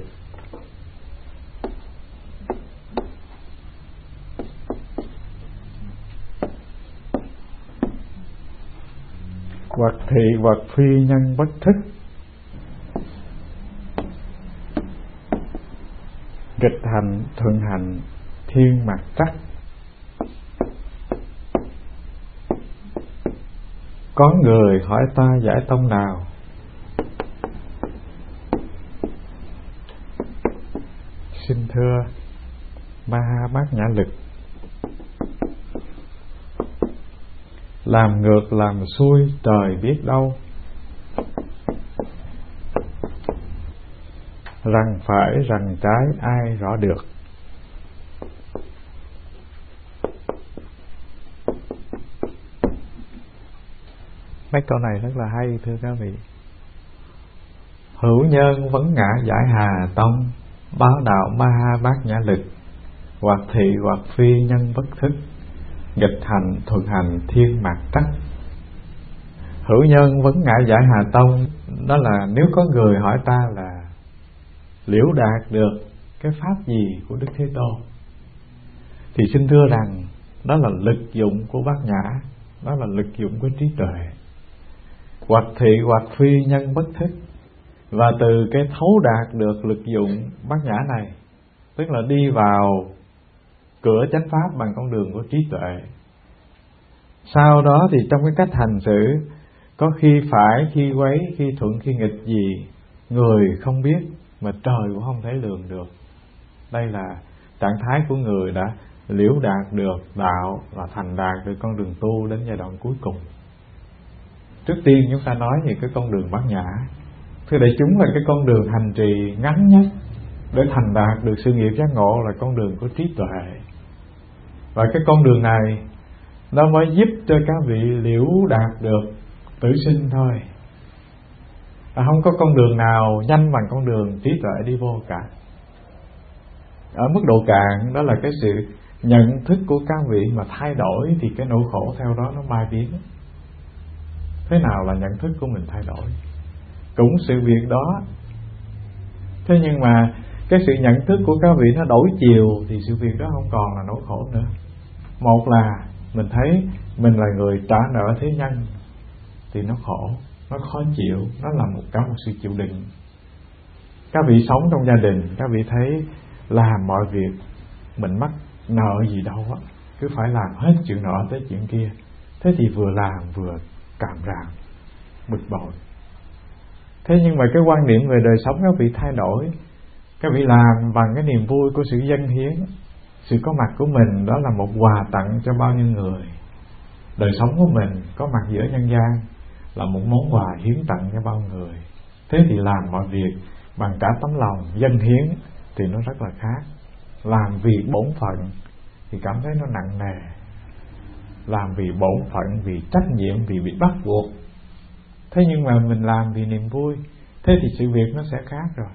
Hoặc thị hoặc phi nhân bất thức, nghịch hành thuận hành thiên mặc trắc. Có người hỏi ta giải tông nào, xin thưa Maha Bát Nhã Lực. Làm ngược làm xuôi trời biết đâu, rằng phải rằng trái ai rõ được. Mấy câu này rất là hay thưa các vị. Hữu nhân vấn ngã giải Hà Tông, báo đạo Maha Bát Nhã Lực. Hoặc thị hoặc phi nhân bất thức, nghịch hành thuận hành thiên mạt trắc. Hữu nhân vấn ngã giải Hà Tông, đó là nếu có người hỏi ta là liễu đạt được cái pháp gì của Đức Thế Tôn, thì xin thưa rằng đó là lực dụng của Bát Nhã, đó là lực dụng của trí tuệ. Hoặc thị hoặc phi nhân bất thức, và từ cái thấu đạt được lực dụng Bát Nhã này, tức là đi vào cửa chánh pháp bằng con đường của trí tuệ. Sau đó thì trong cái cách hành xử, có khi phải, khi quấy, khi thuận, khi nghịch gì, người không biết mà trời cũng không thể lường được. Đây là trạng thái của người đã liễu đạt được đạo và thành đạt được con đường tu đến giai đoạn cuối cùng. Trước tiên chúng ta nói về cái con đường Bát Nhã. Thưa đại chúng, là cái con đường hành trì ngắn nhất để thành đạt được sự nghiệp giác ngộ là con đường của trí tuệ. Và cái con đường này nó mới giúp cho các vị liễu đạt được tử sinh thôi. Không có con đường nào nhanh bằng con đường trí tuệ đi vô cả. Ở mức độ cạn, đó là cái sự nhận thức của các vị mà thay đổi thì cái nỗi khổ theo đó nó mai biến. Thế nào là nhận thức của mình thay đổi? Cũng sự việc đó. Thế nhưng mà cái sự nhận thức của các vị nó đổi chiều thì sự việc đó không còn là nỗi khổ nữa. Một là mình thấy mình là người trả nợ thế nhân thì nó khổ, nó khó chịu, nó là cả một sự chịu đựng. Các vị sống trong gia đình, các vị thấy làm mọi việc mình mắc nợ gì đâu á, cứ phải làm hết chuyện nọ tới chuyện kia. Thế thì vừa làm vừa càm ràm, bực bội. Thế nhưng mà cái quan niệm về đời sống các vị thay đổi. Các vị làm bằng cái niềm vui của sự dâng hiến. Sự có mặt của mình đó là một quà tặng cho bao nhiêu người. Đời sống của mình có mặt giữa nhân gian là một món quà hiến tặng cho bao người. Thế thì làm mọi việc bằng cả tấm lòng dâng hiến thì nó rất là khác. Làm vì bổn phận thì cảm thấy nó nặng nề. Làm vì bổn phận, vì trách nhiệm, vì bị bắt buộc. Thế nhưng mà mình làm vì niềm vui, thế thì sự việc nó sẽ khác rồi.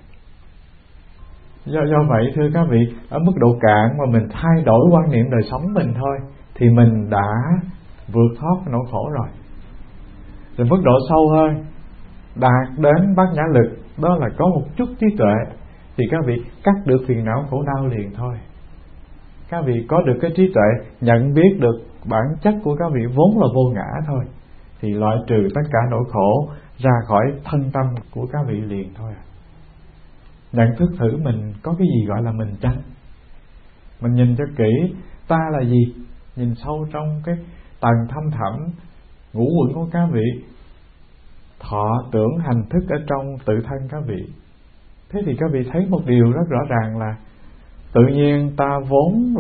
Do vậy thưa các vị, ở mức độ cạn mà mình thay đổi quan niệm đời sống mình thôi thì mình đã vượt thoát nỗi khổ rồi. Rồi mức độ sâu hơn, đạt đến bát nhã lực, đó là có một chút trí tuệ thì các vị cắt được phiền não khổ đau liền thôi. Các vị có được cái trí tuệ, nhận biết được bản chất của các vị vốn là vô ngã thôi, thì loại trừ tất cả nỗi khổ ra khỏi thân tâm của các vị liền thôi. Nhận thức thử mình có cái gì gọi là mình chăng? Mình nhìn cho kỹ, ta là gì? Nhìn sâu trong cái tầng thâm thẳm ngũ uẩn của các vị, thọ tưởng hành thức ở trong tự thân các vị. Thế thì các vị thấy một điều rất rõ ràng là tự nhiên ta vốn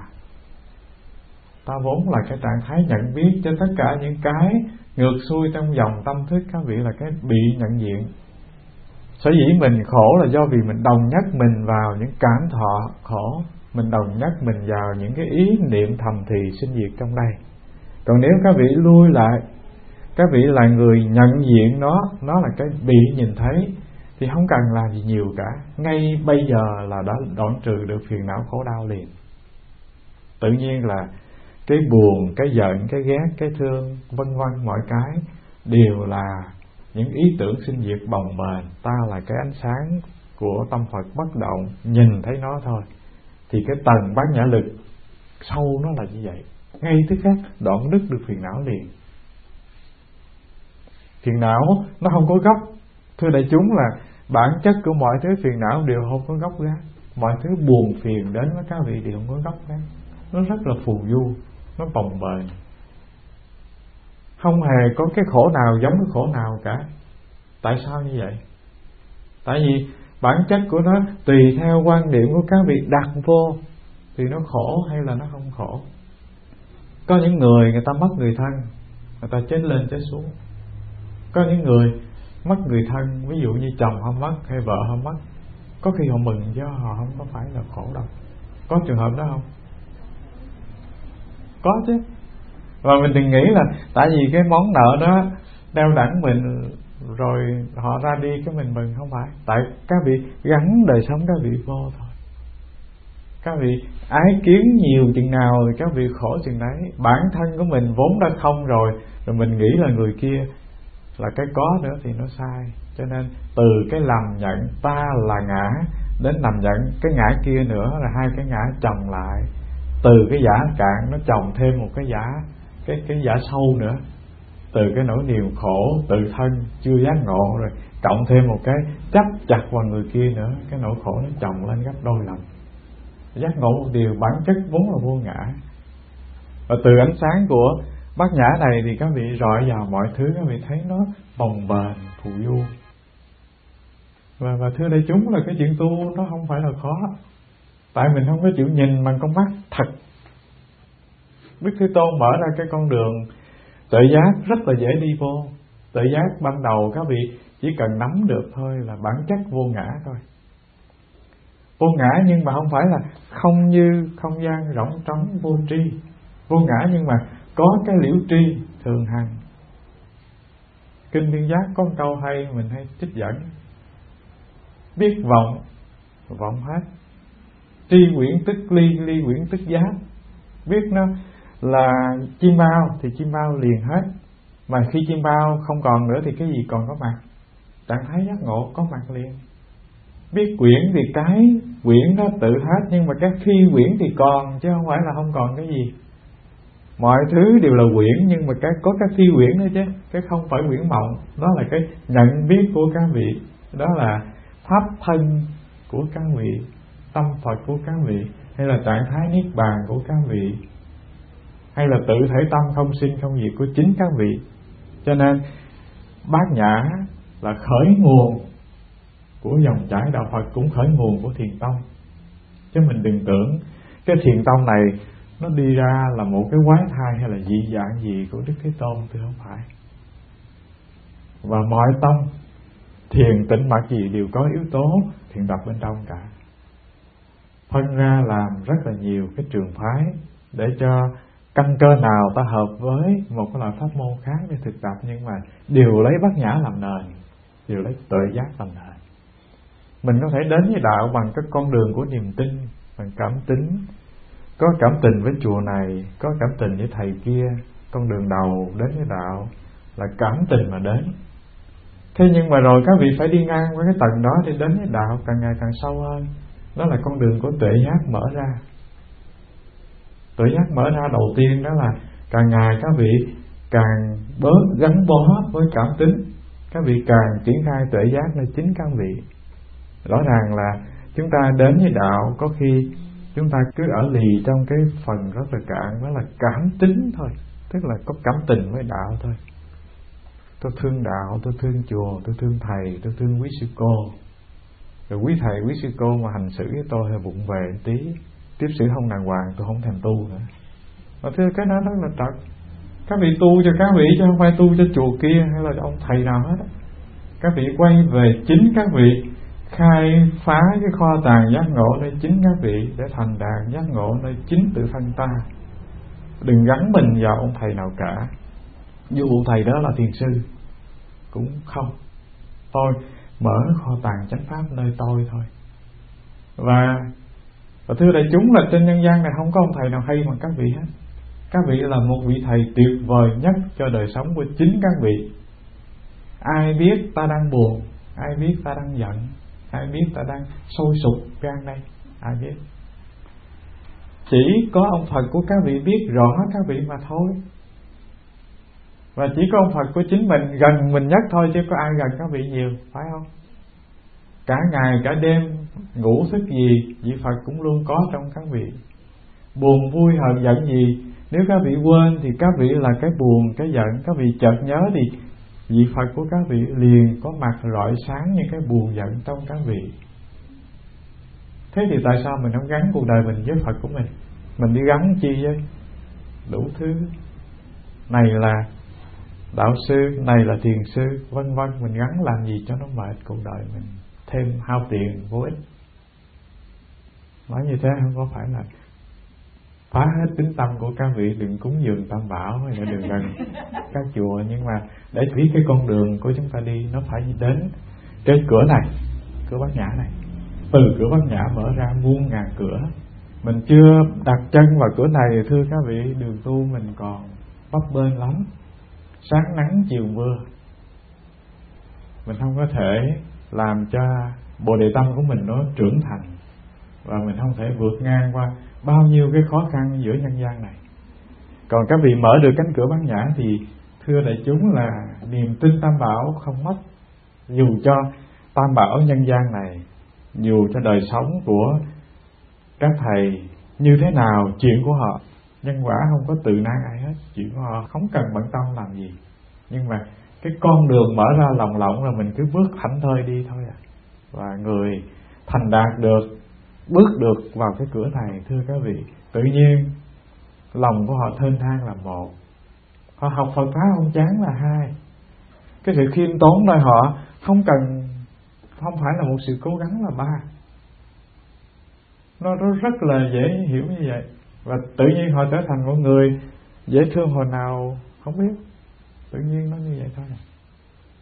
là cái trạng thái nhận biết cho tất cả những cái ngược xuôi trong dòng tâm thức các vị là cái bị nhận diện. Sở dĩ mình khổ là do vì mình đồng nhất mình vào những cảm thọ khổ, mình đồng nhất mình vào những cái ý niệm thầm thì sinh diệt trong đây. Còn nếu các vị lui lại, các vị là người nhận diện nó là cái bị nhìn thấy, thì không cần làm gì nhiều cả. Ngay bây giờ là đã đoạn trừ được phiền não khổ đau liền. Tự nhiên là cái buồn, cái giận, cái ghét, cái thương, vân vân mọi cái đều là những ý tưởng sinh diệt bồng bềnh. Ta là cái ánh sáng của tâm Phật bất động, nhìn thấy nó thôi. Thì cái tầng bát nhã lực sâu nó là như vậy. Ngay tức khắc đoạn đứt được phiền não liền. Phiền não nó không có gốc. Thưa đại chúng, là bản chất của mọi thứ phiền não đều không có gốc gác. Mọi thứ buồn phiền đến với các vị đều không có gốc gác. Nó rất là phù du, nó bồng bềnh, không hề có cái khổ nào giống cái khổ nào cả. Tại sao như vậy? Tại vì bản chất của nó tùy theo quan điểm của các vị đặt vô thì nó khổ hay là nó không khổ. Có những người ta mất người thân, người ta chết lên chết xuống. Có những người mất người thân, ví dụ như chồng họ mất hay vợ họ mất, có khi họ mừng do họ không có phải là khổ đâu. Có trường hợp đó không? Có chứ. Và mình đừng nghĩ là tại vì cái món nợ đó đeo đẳng mình rồi họ ra đi cái mình mừng, không phải. Tại các vị gắn đời sống các vị vô thôi. Các vị ái kiến nhiều chừng nào thì các vị khổ chừng đấy. Bản thân của mình vốn đã không rồi mình nghĩ là người kia là cái có nữa thì nó sai. Cho nên từ cái lầm nhận ta là ngã đến lầm nhận cái ngã kia nữa, là hai cái ngã chồng lại. Từ cái giả cạn nó chồng thêm một cái giả sâu nữa. Từ cái nỗi niềm khổ tự thân chưa giác ngộ rồi cộng thêm một cái chấp chặt vào người kia nữa, cái nỗi khổ nó chồng lên gấp đôi lần. Giác ngộ một điều bản chất vốn là vô ngã. Và từ ánh sáng của bát nhã này thì các vị rọi vào mọi thứ, các vị thấy nó bồng bềnh, phù du. Và thưa đại chúng, là cái chuyện tu nó không phải là khó. Tại mình không có chịu nhìn bằng con mắt thật. Đức Thế Tôn mở ra cái con đường tự giác rất là dễ đi vô. Tự giác ban đầu các vị chỉ cần nắm được thôi là bản chất vô ngã thôi. Vô ngã nhưng mà không phải là không như không gian rỗng trống vô tri. Vô ngã nhưng mà có cái liễu tri thường hằng. Kinh Thiên Giác có một câu hay mình hay trích dẫn: biết vọng, vọng hết. Tri quyển tức ly, ly quyển tức giác. Biết nó là chim bao thì chim bao liền hết, mà khi chim bao không còn nữa thì cái gì còn có mặt? Trạng thái giác ngộ có mặt liền. Biết quyển thì cái quyển nó tự hết, nhưng mà cái khi quyển thì còn, chứ không phải là không còn cái gì. Mọi thứ đều là quyển, nhưng mà có cái phi quyển nữa chứ, cái không phải quyển mộng. Đó là cái nhận biết của các vị, đó là pháp thân của các vị, tâm Phật của các vị, hay là trạng thái niết bàn của các vị, hay là tự thể tâm không sinh không diệt của chính các vị. Cho nên Bát Nhã là khởi nguồn của dòng chảy đạo Phật, cũng khởi nguồn của Thiền Tông. Chứ mình đừng tưởng cái Thiền Tông này nó đi ra là một cái quái thai hay là dị dạng gì của Đức Thế Tôn, thì không phải. Và mọi tông thiền tĩnh mật gì đều có yếu tố thiền tập bên trong cả. Phân ra làm rất là nhiều cái trường phái để cho căn cơ nào ta hợp với một cái loại pháp môn khác để thực tập, nhưng mà đều lấy Bát Nhã làm nền, đều lấy tuệ giác làm nền. Mình có thể đến với đạo bằng cái con đường của niềm tin, bằng cảm tính. Có cảm tình với chùa này, có cảm tình với thầy kia. Con đường đầu đến với đạo là cảm tình mà đến. Thế nhưng mà rồi các vị phải đi ngang qua cái tầng đó để đến với đạo càng ngày càng sâu hơn. Đó là con đường của tuệ giác mở ra. Tuệ giác mở ra đầu tiên đó là càng ngày các vị càng bớt gắn bó với cảm tính, các vị càng triển khai tuệ giác nơi chính các vị. Rõ ràng là chúng ta đến với đạo, có khi chúng ta cứ ở lì trong cái phần rất là cạn, đó là cảm tính thôi, tức là có cảm tình với đạo thôi. Tôi thương đạo, tôi thương chùa, tôi thương thầy, tôi thương quý sư cô. Rồi quý thầy, quý sư cô mà hành xử với tôi hơi bụng về một tí, tiếp xử không đàng hoàng, tôi không thèm tu nữa. Và thưa cái đó rất là trật. Các vị tu cho các vị, chứ không phải tu cho chùa kia hay là cho ông thầy nào hết. Các vị quay về chính các vị, khai phá cái kho tàng giác ngộ nơi chính các vị, để thành đạt giác ngộ nơi chính tự thân ta. Đừng gắn mình vào ông thầy nào cả, dù ông thầy đó là thiền sư cũng không. Tôi mở kho tàng chánh pháp nơi tôi thôi. Và thưa đại chúng là trên nhân gian này không có ông thầy nào hay bằng các vị hết. Các vị là một vị thầy tuyệt vời nhất cho đời sống của chính các vị. Ai biết ta đang buồn, ai biết ta đang giận, ai biết ta đang sôi sục gan đây, ai biết. Chỉ có ông Phật của các vị biết rõ các vị mà thôi. Và chỉ có ông Phật của chính mình gần mình nhất thôi, chứ có ai gần các vị nhiều, phải không? Cả ngày cả đêm ngủ thức gì, vị Phật cũng luôn có trong các vị. Buồn vui hờn giận gì, nếu các vị quên thì các vị là cái buồn, cái giận. Các vị chợt nhớ thì vị Phật của các vị liền có mặt rọi sáng như cái buồn giận trong các vị. Thế thì tại sao mình không gắn cuộc đời mình với Phật của mình? Mình đi gắn chi với đủ thứ. Này là đạo sư, này là thiền sư, vân vân. Mình gắn làm gì cho nó mệt cuộc đời mình, thêm hao tiền vô ích. Nói như thế không có phải là phá hết tính tâm của các vị. Đừng cúng dường Tam Bảo hay là đừng gần các chùa, nhưng mà để biết cái con đường của chúng ta đi nó phải đến cái cửa này, cửa Bát Nhã này. Từ cửa Bát Nhã mở ra muôn ngàn cửa. Mình chưa đặt chân vào cửa này thì thưa các vị, đường tu mình còn bấp bênh lắm, sáng nắng chiều mưa. Mình không có thể làm cho bồ đề tâm của mình nó trưởng thành, và mình không thể vượt ngang qua bao nhiêu cái khó khăn giữa nhân gian này. Còn các vị mở được cánh cửa Bát Nhã thì thưa đại chúng là niềm tin Tam Bảo không mất. Dù cho Tam Bảo nhân gian này, dù cho đời sống của các thầy như thế nào, chuyện của họ nhân quả không có tự nan ai hết, chuyện của họ không cần bận tâm làm gì. Nhưng mà cái con đường mở ra lồng lộng là mình cứ bước thảnh thơi đi thôi à. Và người thành đạt được, bước được vào cái cửa này, thưa các vị, tự nhiên lòng của họ thênh thang là một. Họ học Phật pháp không chán là hai. Cái sự khiêm tốn nơi họ không phải là một sự cố gắng là ba. Nó rất là dễ hiểu như vậy. Và tự nhiên họ trở thành một người dễ thương hồi nào không biết. Tự nhiên nó như vậy thôi.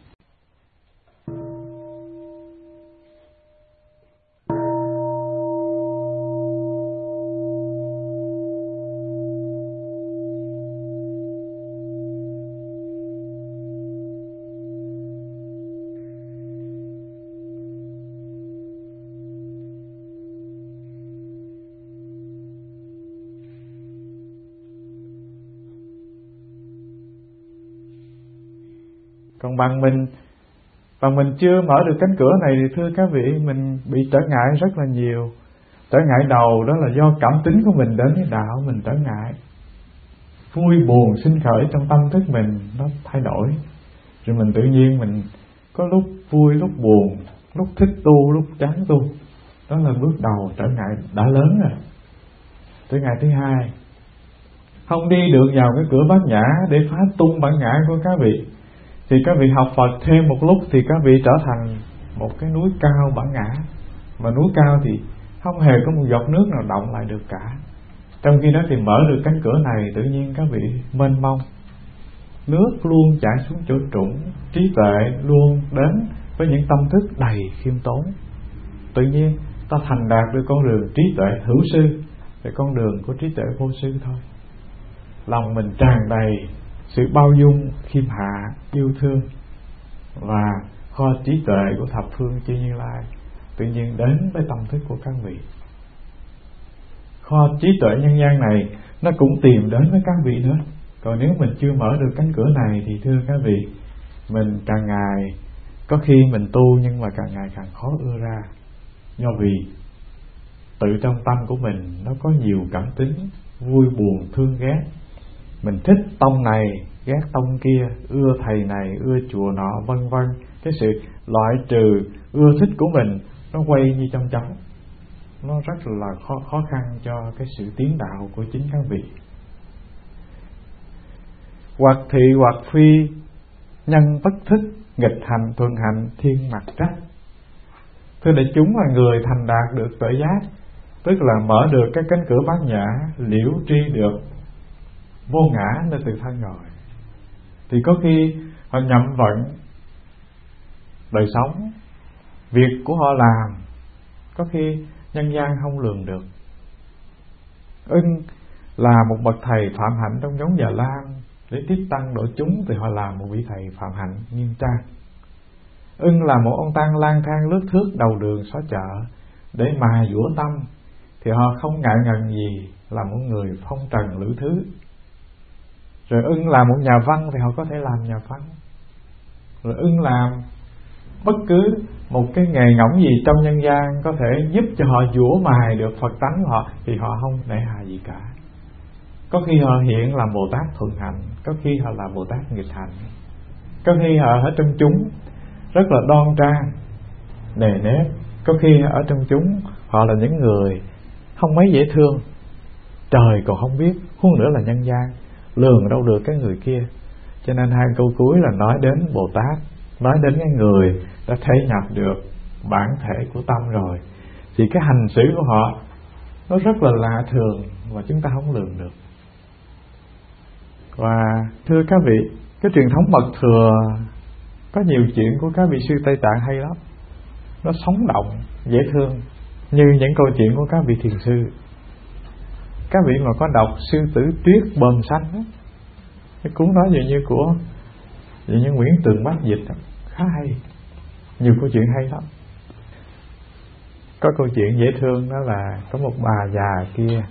Còn bằng mình chưa mở được cánh cửa này thì thưa các vị, mình bị trở ngại rất là nhiều. Trở ngại đầu đó là do cảm tính của mình đến với đạo mình trở ngại. Vui buồn sinh khởi trong tâm thức mình nó thay đổi, rồi mình tự nhiên mình có lúc vui, lúc buồn, lúc thích tu, lúc chán tu. Đó là bước đầu trở ngại đã lớn rồi. Trở ngại thứ hai, không đi được vào cái cửa bát nhã để phá tung bản ngã của các vị, thì các vị học Phật thêm một lúc thì các vị trở thành một cái núi cao bản ngã. Mà núi cao thì không hề có một giọt nước nào động lại được cả. Trong khi đó thì mở được cánh cửa này, tự nhiên các vị mênh mông, nước luôn chảy xuống chỗ trũng, trí tuệ luôn đến với những tâm thức đầy khiêm tốn. Tự nhiên ta thành đạt được con đường trí tuệ hữu sư, là con đường của trí tuệ vô sư thôi. Lòng mình tràn đầy sự bao dung, khiêm hạ, yêu thương, và kho trí tuệ của thập phương chư Như Lai tự nhiên đến với tâm thức của các vị. Kho trí tuệ nhân gian này nó cũng tìm đến với các vị nữa. Còn nếu mình chưa mở được cánh cửa này thì thưa các vị, mình càng ngày, có khi mình tu nhưng mà càng ngày càng khó ưa ra. Do vì tự trong tâm của mình nó có nhiều cảm tính, vui buồn thương ghét. Mình thích tông này, ghét tông kia, ưa thầy này, ưa chùa nọ, vân vân. Cái sự loại trừ ưa thích của mình nó quay như trong chóng. Nó rất là khó khăn cho cái sự tiến đạo của chính các vị. Hoặc thị hoặc phi, nhân bất thích, nghịch hành thuận hạnh, thiên mặc trách. Thưa đại chúng, là người thành đạt được tuệ giác, tức là mở được cái cánh cửa bát nhã, liễu tri được vô ngã nơi tự thân rồi, thì có khi họ nhậm vận đời sống, việc của họ làm, có khi nhân gian không lường được. Ưng là một bậc thầy phạm hạnh trong nhóm Già Lam, để tiếp tăng độ chúng thì họ làm một vị thầy phạm hạnh nghiêm trang. Ưng là một ông tăng lang thang lướt thước đầu đường xó chợ để mài dũa tâm, thì họ không ngại ngần gì là một người phong trần lữ thứ. Rồi ưng là một nhà văn thì họ có thể làm nhà văn. Rồi ưng làm bất cứ một cái nghề ngỗng gì trong nhân gian có thể giúp cho họ dũa mài được Phật tánh của họ, thì họ không nể hà gì cả. Có khi họ hiện làm Bồ Tát thuận hạnh, có khi họ là Bồ Tát nghịch hạnh, có khi họ ở trong chúng rất là đoan trang, nề nếp, có khi ở trong chúng họ là những người không mấy dễ thương. Trời còn không biết, huống nữa là nhân gian, lường đâu được cái người kia. Cho nên hai câu cuối là nói đến Bồ Tát, nói đến cái người đã thể nhập được bản thể của tâm rồi, thì cái hành xử của họ nó rất là lạ thường mà chúng ta không lường được. Và thưa các vị, cái truyền thống mật thừa có nhiều chuyện của các vị sư Tây Tạng hay lắm, nó sống động, dễ thương, như những câu chuyện của các vị thiền sư. Các vị mà có đọc Sư Tử Tuyết Bờm Xanh đó, cái cuốn đó dường như Nguyễn Tường Bác dịch khá hay, nhiều câu chuyện hay lắm. Có câu chuyện dễ thương đó là có một bà già kia,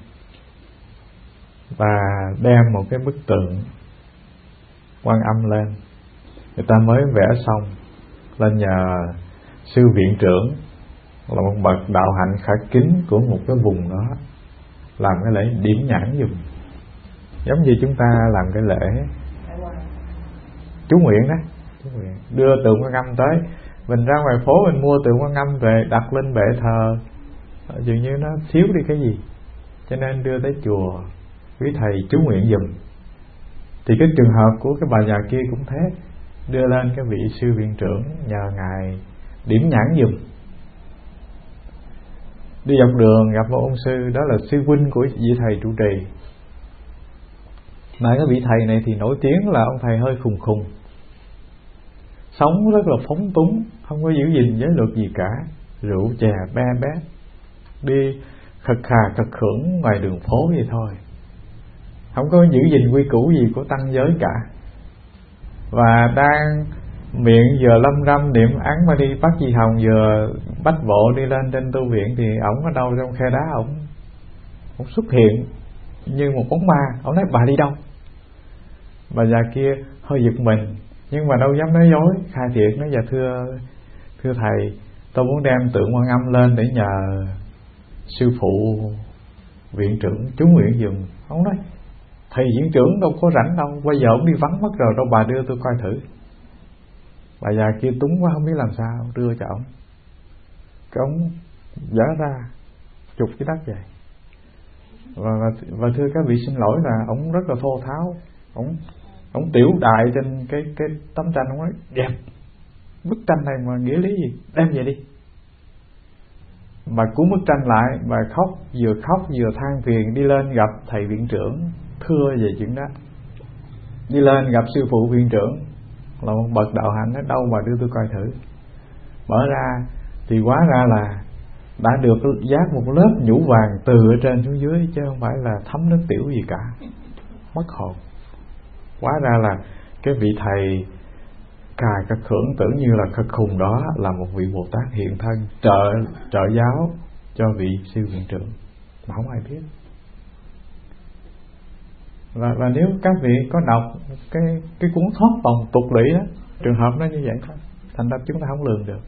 bà đem một cái bức tượng Quan Âm lên, người ta mới vẽ xong, lên nhờ sư viện trưởng là một bậc đạo hạnh khả kính của một cái vùng đó làm cái lễ điểm nhãn giùm, giống như chúng ta làm cái lễ chú nguyện đó, đưa tượng Quan Âm tới. Mình ra ngoài phố mình mua tượng Quan Âm về đặt lên bệ thờ, dường như nó thiếu đi cái gì, cho nên đưa tới chùa quý thầy chú nguyện giùm. Thì cái trường hợp của cái bà già kia cũng thế, đưa lên cái vị sư viện trưởng nhờ ngài điểm nhãn giùm. Đi dọc đường gặp một ông sư, đó là sư huynh của vị thầy trụ trì. Mà cái vị thầy này thì nổi tiếng là ông thầy hơi khùng khùng, sống rất là phóng túng, không có giữ gìn giới luật gì cả, rượu chè be bét, đi khật khà khật khưởng ngoài đường phố vậy thôi, không có giữ gìn quy củ gì của tăng giới cả. Và đang miệng vừa lâm râm niệm án ma đi bắt di hồng, vừa bách bộ đi lên trên tu viện, thì ổng ở đâu trong khe đá, ổng xuất hiện như một bóng ma. Ổng nói bà đi đâu? Bà già kia hơi giật mình, Nhưng mà đâu dám nói dối, khai thiệt nói: dạ thưa thầy, tôi muốn đem tượng Quan Âm lên để nhờ sư phụ viện trưởng chú nguyện giùm. Ông nói: thầy viện trưởng đâu có rảnh đâu, bây giờ ông đi vắng mất rồi, đâu bà đưa tôi coi thử. Bà già kia túng quá không biết làm sao, đưa cho ông. Cái ông dở ra chụp cái đất vậy. Và thưa các vị, xin lỗi là ông rất là thô tháo. Ông tiểu đại trên cái tấm tranh. Ông nói: đẹp, bức tranh này mà nghĩa lý gì, đem về đi. Bà cuốn bức tranh lại, bà khóc vừa than phiền, đi lên gặp thầy viện trưởng thưa về chuyện đó. Đi lên gặp sư phụ viện trưởng là một bậc đạo hạnh. Nói: đâu mà đưa tôi coi thử. Mở ra thì hóa ra là đã được dát một lớp nhũ vàng từ ở trên xuống dưới, chứ không phải là thấm nước tiểu gì cả. Mất hồn. Hóa ra là cái vị thầy cài các khưởng tưởng như là khất khùng đó là một vị Bồ Tát hiện thân trợ giáo cho vị sư viện trưởng mà không ai biết. Và nếu các vị có đọc cái cuốn Thoát Vòng Tục Lũy đó, trường hợp nó như vậy thôi, thành ra chúng ta không lường được.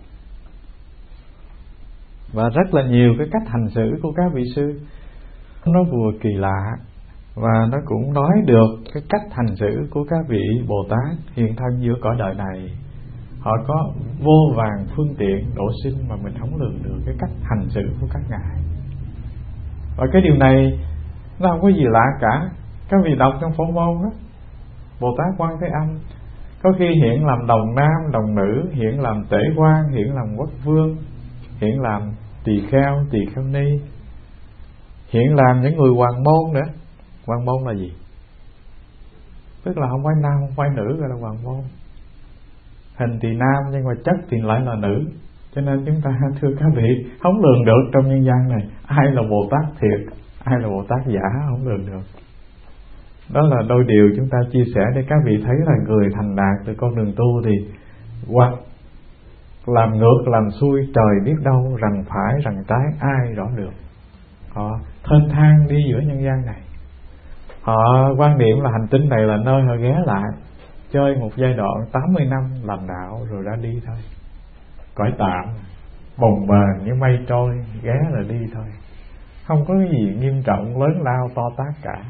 Và rất là nhiều cái cách hành xử của các vị sư nó vừa kỳ lạ, và nó cũng nói được cái cách hành xử của các vị Bồ Tát hiện thân giữa cõi đời này. Họ có vô vàn phương tiện độ sinh mà mình không lường được cái cách hành xử của các ngài. Và cái điều này nó không có gì lạ cả. Các vị đọc trong Phổ Môn đó, Bồ Tát Quan Thế Âm có khi hiện làm đồng nam đồng nữ, hiện làm tể quan, hiện làm quốc vương, hiện làm tỳ kheo ni, hiện làm những người hoàng môn nữa. Hoàng môn là gì? Tức là không phải nam không phải nữ, gọi là hoàng môn. Hình thì nam nhưng mà chất thì lại là nữ. Cho nên chúng ta thưa các vị, không lường được trong nhân gian này ai là Bồ Tát thiệt, ai là Bồ Tát giả, không lường được. Đó là đôi điều chúng ta chia sẻ để các vị thấy là người thành đạt từ con đường tu thì hoặc làm ngược làm xuôi trời biết đâu, rằng phải rằng trái ai rõ được. Họ thênh thang đi giữa nhân gian này. Họ quan niệm là hành tinh này là nơi họ ghé lại chơi một giai đoạn 80 năm làm đạo rồi ra đi thôi. Cõi tạm bồng bềnh như mây trôi, ghé là đi thôi, không có cái gì nghiêm trọng lớn lao to tát cả.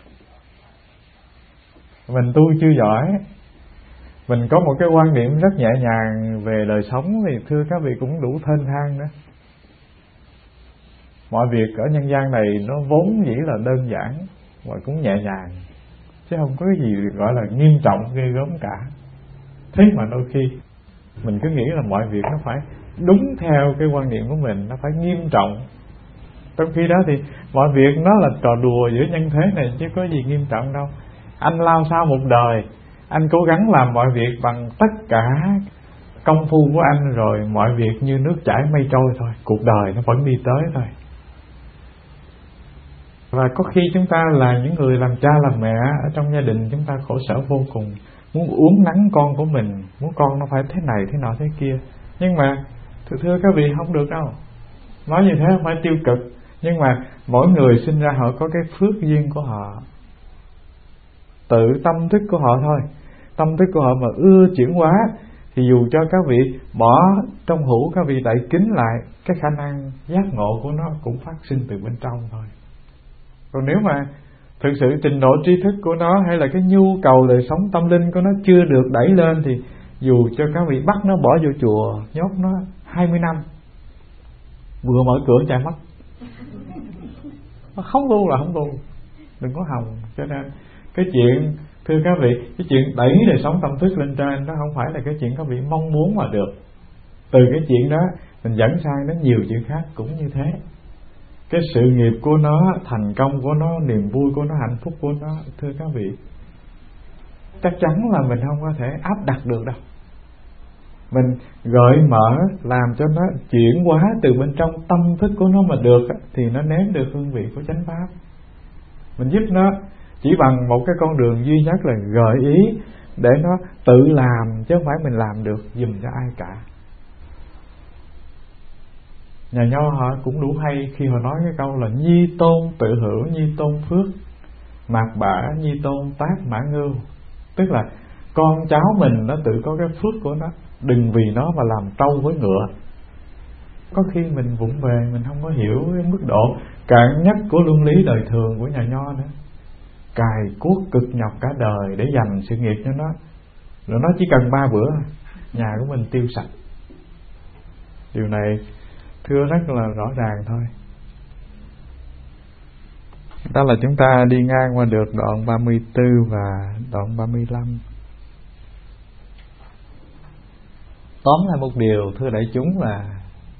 Mình tu chưa giỏi, mình có một cái quan niệm rất nhẹ nhàng về đời sống thì thưa các vị cũng đủ thênh thang đó. Mọi việc ở nhân gian này nó vốn dĩ là đơn giản và cũng nhẹ nhàng, chứ không có cái gì gọi là nghiêm trọng ghê gớm cả. Thế mà đôi khi mình cứ nghĩ là mọi việc nó phải đúng theo cái quan niệm của mình, nó phải nghiêm trọng. Trong khi đó thì mọi việc nó là trò đùa giữa nhân thế này chứ có gì nghiêm trọng đâu. Anh lao sao một đời, anh cố gắng làm mọi việc bằng tất cả công phu của anh, rồi mọi việc như nước chảy mây trôi thôi, cuộc đời nó vẫn đi tới thôi. Và có khi chúng ta là những người làm cha làm mẹ ở trong gia đình, chúng ta khổ sở vô cùng, muốn uốn nắn con của mình, muốn con nó phải thế này thế nọ thế kia. Nhưng mà thưa các vị, không được đâu. Nói như thế không phải tiêu cực, nhưng mà mỗi người sinh ra họ có cái phước duyên của họ, tự tâm thức của họ thôi. Tâm thức của họ mà ưa chuyển hóa thì dù cho các vị bỏ trong hũ, các vị đậy kín lại, cái khả năng giác ngộ của nó cũng phát sinh từ bên trong thôi. Còn nếu mà thực sự trình độ tri thức của nó hay là cái nhu cầu đời sống tâm linh của nó chưa được đẩy lên thì dù cho các vị bắt nó bỏ vô chùa nhốt nó 20 năm, vừa mở cửa chạy mất. Nó không tu là không tu, đừng có hòng. Cho nên cái chuyện thưa các vị, cái chuyện đẩy đời sống tâm thức lên trên đó không phải là cái chuyện các vị mong muốn mà được. Từ cái chuyện đó mình dẫn sang đến nhiều chuyện khác cũng như thế. Cái sự nghiệp của nó, thành công của nó, niềm vui của nó, hạnh phúc của nó, thưa các vị, chắc chắn là mình không có thể áp đặt được đâu. Mình gợi mở làm cho nó chuyển hóa từ bên trong tâm thức của nó mà được thì nó nếm được hương vị của chánh pháp. Mình giúp nó chỉ bằng một cái con đường duy nhất là gợi ý để nó tự làm, chứ không phải mình làm được giùm cho ai cả. Nhà Nho họ cũng đủ hay khi họ nói cái câu là nhi tôn tự hữu, nhi tôn phước, mạt bả nhi tôn tác mã ngưu. Tức là con cháu mình nó tự có cái phước của nó, đừng vì nó mà làm trâu với ngựa. Có khi mình vụng về, mình không có hiểu cái mức độ cạn nhất của luân lý đời thường của nhà Nho nữa. Cài cuốc cực nhọc cả đời để dành sự nghiệp cho nó, rồi nó chỉ cần 3 bữa nhà của mình tiêu sạch. Điều này thưa rất là rõ ràng thôi. Đó là chúng ta đi ngang qua được đoạn 34 và đoạn 35. Tóm lại một điều thưa đại chúng là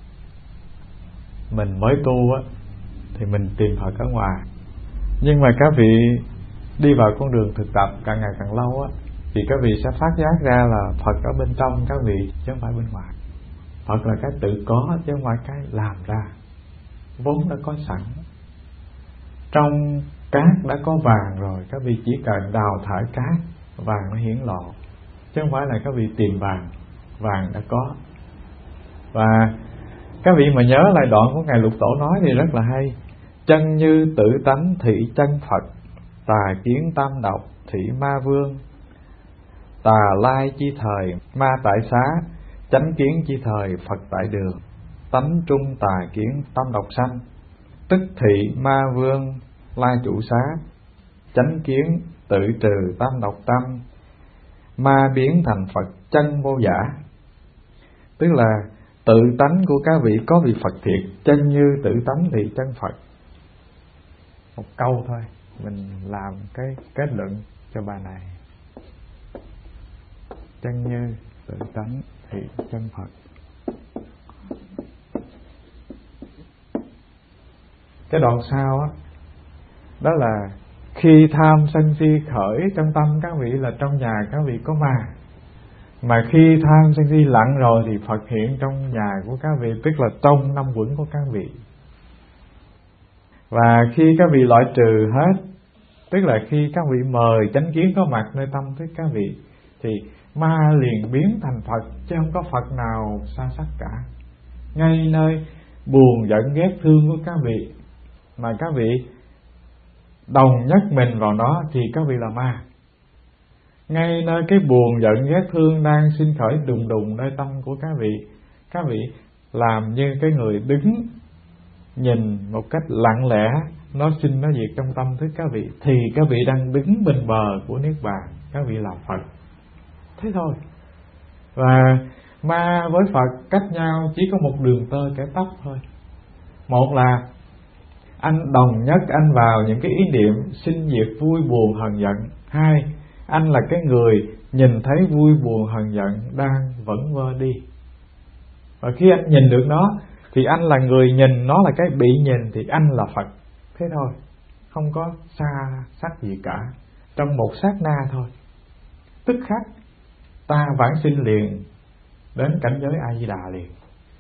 mình mới tu á thì mình tìm Phật ở ngoài, nhưng mà các vị đi vào con đường thực tập càng ngày càng lâu á thì các vị sẽ phát giác ra là Phật ở bên trong các vị chứ không phải bên ngoài. Phật là cái tự có chứ không phải cái làm ra, vốn đã có sẵn. Trong cát đã có vàng rồi, các vị chỉ cần đào thải cát, vàng nó hiển lộ, chứ không phải là các vị tìm vàng, vàng đã có. Và các vị mà nhớ lại đoạn của Ngài Lục Tổ nói thì rất là hay. Chân như tự tánh thị chân Phật, tà kiến tam độc thị ma vương, tà lai chi thời ma tại xá, chánh kiến chi thời Phật tại đường, tánh trung tà kiến tam độc sanh, tức thị ma vương lai chủ xá, chánh kiến tự trừ tam độc tâm, ma biến thành Phật chân vô giả. Tức là tự tánh của các vị có vị Phật thiệt, chân như tự tánh thì chân Phật. Một câu thôi mình làm cái kết luận cho bài này. Chân như tự tánh thì chân Phật. Cái đoạn sau á, đó là khi tham sân si khởi trong tâm các vị là trong nhà các vị có ma, mà khi tham sân si lặng rồi thì Phật hiện trong nhà của các vị, tức là trong 5 quẩn của các vị. Và khi các vị loại trừ hết, tức là khi các vị mời chánh kiến có mặt nơi tâm thức các vị, thì ma liền biến thành Phật, chứ không có Phật nào xa sắc cả. Ngay nơi buồn giận ghét thương của các vị mà các vị đồng nhất mình vào nó thì các vị là ma. Ngay nơi cái buồn giận ghét thương đang sinh khởi đùng đùng nơi tâm của các vị làm như cái người đứng nhìn một cách lặng lẽ, nó sinh nó diệt trong tâm thức các vị, thì các vị đang đứng bên bờ của Niết Bàn, các vị là Phật. Thế thôi. Và ma với Phật cách nhau chỉ có một đường tơ kẻ tóc thôi. Một là anh đồng nhất anh vào những cái ý niệm sinh diệt vui buồn hờn giận. Hai, anh là cái người nhìn thấy vui buồn hờn giận đang vẫn vơ đi. Và khi anh nhìn được nó thì anh là người nhìn, nó là cái bị nhìn, thì anh là Phật. Thế thôi, không có xa sắc gì cả. Trong một sát na thôi, tức khắc ta vãng sinh liền đến cảnh giới A Di Đà liền.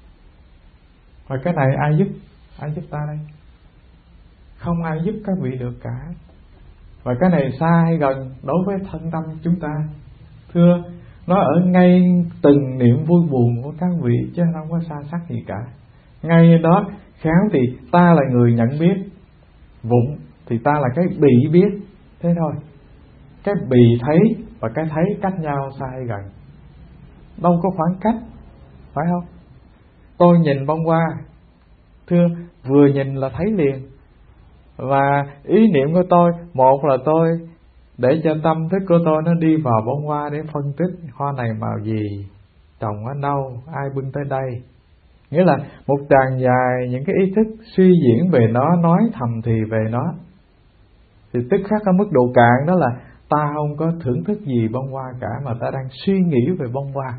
Và cái này ai giúp ta đây? Không ai giúp các vị được cả. Và cái này xa hay gần đối với thân tâm chúng ta? Thưa, nó ở ngay từng niệm vui buồn của các vị, chứ không có xa sắc gì cả. Ngay đó khéo thì ta là người nhận biết, vụng thì ta là cái bị biết. Thế thôi. Cái bị thấy và cái thấy cách nhau xa hay gần? Đâu có khoảng cách, phải không? Tôi nhìn bông hoa, thưa, vừa nhìn là thấy liền. Và ý niệm của tôi, một là tôi để cho tâm thức của tôi nó đi vào bông hoa để phân tích hoa này màu gì, trồng ở đâu, ai bưng tới đây. Nghĩa là một tràng dài những cái ý thức suy diễn về nó, nói thầm thì về nó. Thì tức khắc ở mức độ cạn đó là ta không có thưởng thức gì bông hoa cả, mà ta đang suy nghĩ về bông hoa.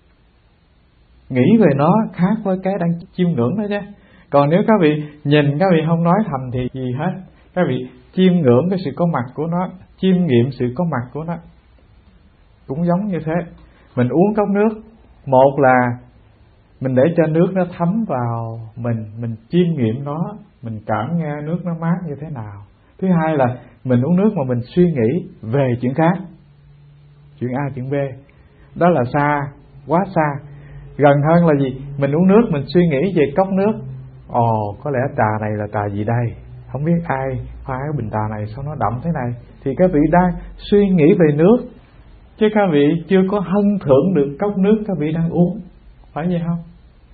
Nghĩ về nó khác với cái đang chiêm ngưỡng đó chứ. Còn nếu các vị nhìn, các vị không nói thầm thì gì hết, các vị chiêm ngưỡng cái sự có mặt của nó, chiêm nghiệm sự có mặt của nó. Cũng giống như thế, mình uống cốc nước, một là mình để cho nước nó thấm vào mình chiêm nghiệm nó, mình cảm nghe nước nó mát như thế nào. Thứ hai là mình uống nước mà mình suy nghĩ về chuyện khác, chuyện A chuyện B. Đó là xa, quá xa. Gần hơn là gì? Mình uống nước mình suy nghĩ về cốc nước. Ồ, có lẽ trà này là trà gì đây? Không biết ai pha cái bình trà này sao nó đậm thế này. Thì các vị đang suy nghĩ về nước, chứ các vị chưa có hân thưởng được cốc nước các vị đang uống, phải vậy không?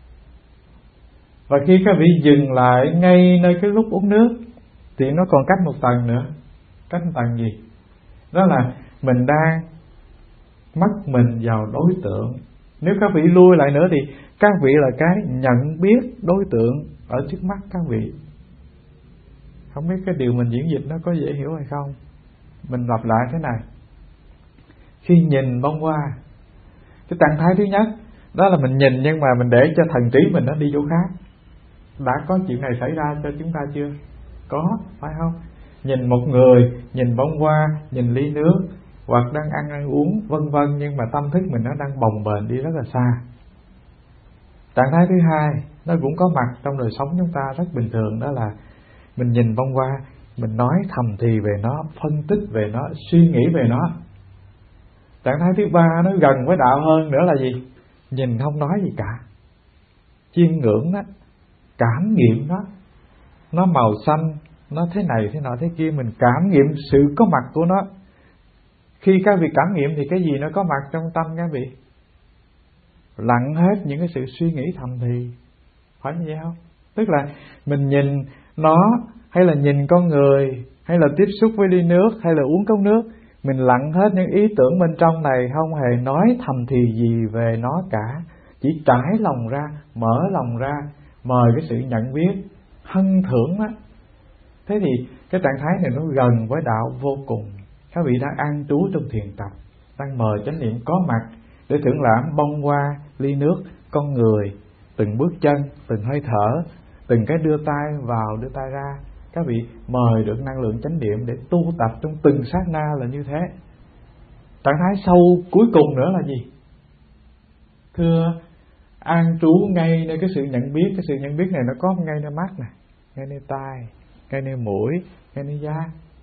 Và khi các vị dừng lại ngay nơi cái lúc uống nước thì nó còn cách một tầng nữa. Cách một tầng gì? Đó là mình đang mắt mình vào đối tượng. Nếu các vị lui lại nữa thì các vị là cái nhận biết đối tượng ở trước mắt các vị. Không biết cái điều mình diễn dịch nó có dễ hiểu hay không? Mình lặp lại thế này. Khi nhìn bông hoa, cái trạng thái thứ nhất đó là mình nhìn nhưng mà mình để cho thần trí mình nó đi chỗ khác. Đã có chuyện này xảy ra cho chúng ta chưa? Có, phải không? Nhìn một người, nhìn bông hoa, nhìn ly nước, hoặc đang ăn uống vân vân, nhưng mà tâm thức mình nó đang bồng bềnh đi rất là xa. Trạng thái thứ hai nó cũng có mặt trong đời sống chúng ta rất bình thường, đó là mình nhìn bông hoa, mình nói thầm thì về nó, phân tích về nó, suy nghĩ về nó. Trạng thái thứ ba nó gần với đạo hơn nữa là gì? Nhìn không nói gì cả, chiêm ngưỡng nó, cảm nghiệm nó màu xanh, nó thế này thế nọ thế kia, mình cảm nghiệm sự có mặt của nó. Khi các vị cảm nghiệm thì cái gì nó có mặt trong tâm các vị? Lặng hết những cái sự suy nghĩ thầm thì, phải như vậy không? Tức là mình nhìn nó, hay là nhìn con người, hay là tiếp xúc với ly nước, hay là uống cốc nước, mình lặng hết những ý tưởng bên trong này, không hề nói thầm thì gì về nó cả, chỉ trải lòng ra, mở lòng ra, mời cái sự nhận biết, hân thưởng á. Thế thì cái trạng thái này nó gần với đạo vô cùng. Các vị đang an trú trong thiền tập, đang mời chánh niệm có mặt để thưởng lãm bông hoa, ly nước, con người, từng bước chân, từng hơi thở, từng cái đưa tay vào đưa tay ra. Các vị mời được năng lượng chánh niệm để tu tập trong từng sát na là như thế. Trạng thái sâu cuối cùng nữa là gì? Thưa, an trú ngay nơi cái sự nhận biết. Cái sự nhận biết này nó có ngay nơi mắt này, ngay nơi tai, ngay nơi mũi, ngay nơi da,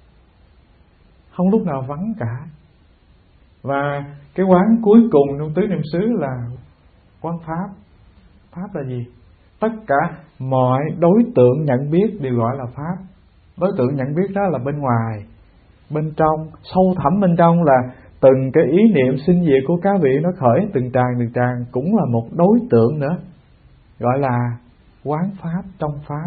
không lúc nào vắng cả. Và cái quán cuối cùng trong tứ niệm xứ là quán pháp. Pháp là gì? Tất cả mọi đối tượng nhận biết đều gọi là pháp. Đối tượng nhận biết đó là bên ngoài, bên trong, sâu thẳm bên trong là từng cái ý niệm sinh diệt của các vị nó khởi từng tràng cũng là một đối tượng nữa, gọi là quán pháp trong pháp.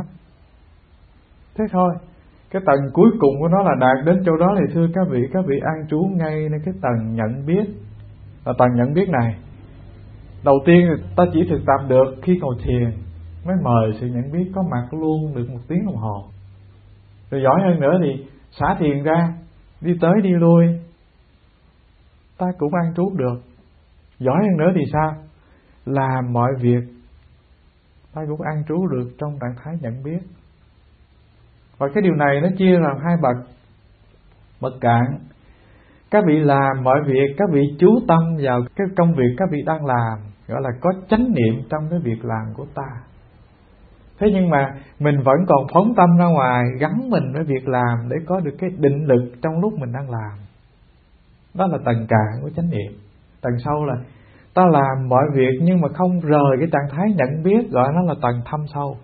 Thế thôi. Cái tầng cuối cùng của nó là đạt đến chỗ đó thì thưa các vị an trú ngay nơi cái tầng nhận biết. Và tầng nhận biết này, đầu tiên ta chỉ thực tập được khi ngồi thiền, mới mời sự nhận biết có mặt luôn được 1 tiếng đồng hồ. Rồi giỏi hơn nữa thì xả thiền ra, đi tới đi lui, ta cũng an trú được. Giỏi hơn nữa thì sao? Làm mọi việc ta cũng an trú được trong trạng thái nhận biết. Và cái điều này nó chia làm 2 bậc. Bậc cạn, các vị làm mọi việc, các vị chú tâm vào cái công việc các vị đang làm, gọi là có chánh niệm trong cái việc làm của ta. Thế nhưng mà mình vẫn còn phóng tâm ra ngoài, gắn mình với việc làm để có được cái định lực trong lúc mình đang làm. Đó là tầng cạn của chánh niệm. Tầng sâu là ta làm mọi việc nhưng mà không rời cái trạng thái nhận biết, gọi nó là tầng thâm sâu.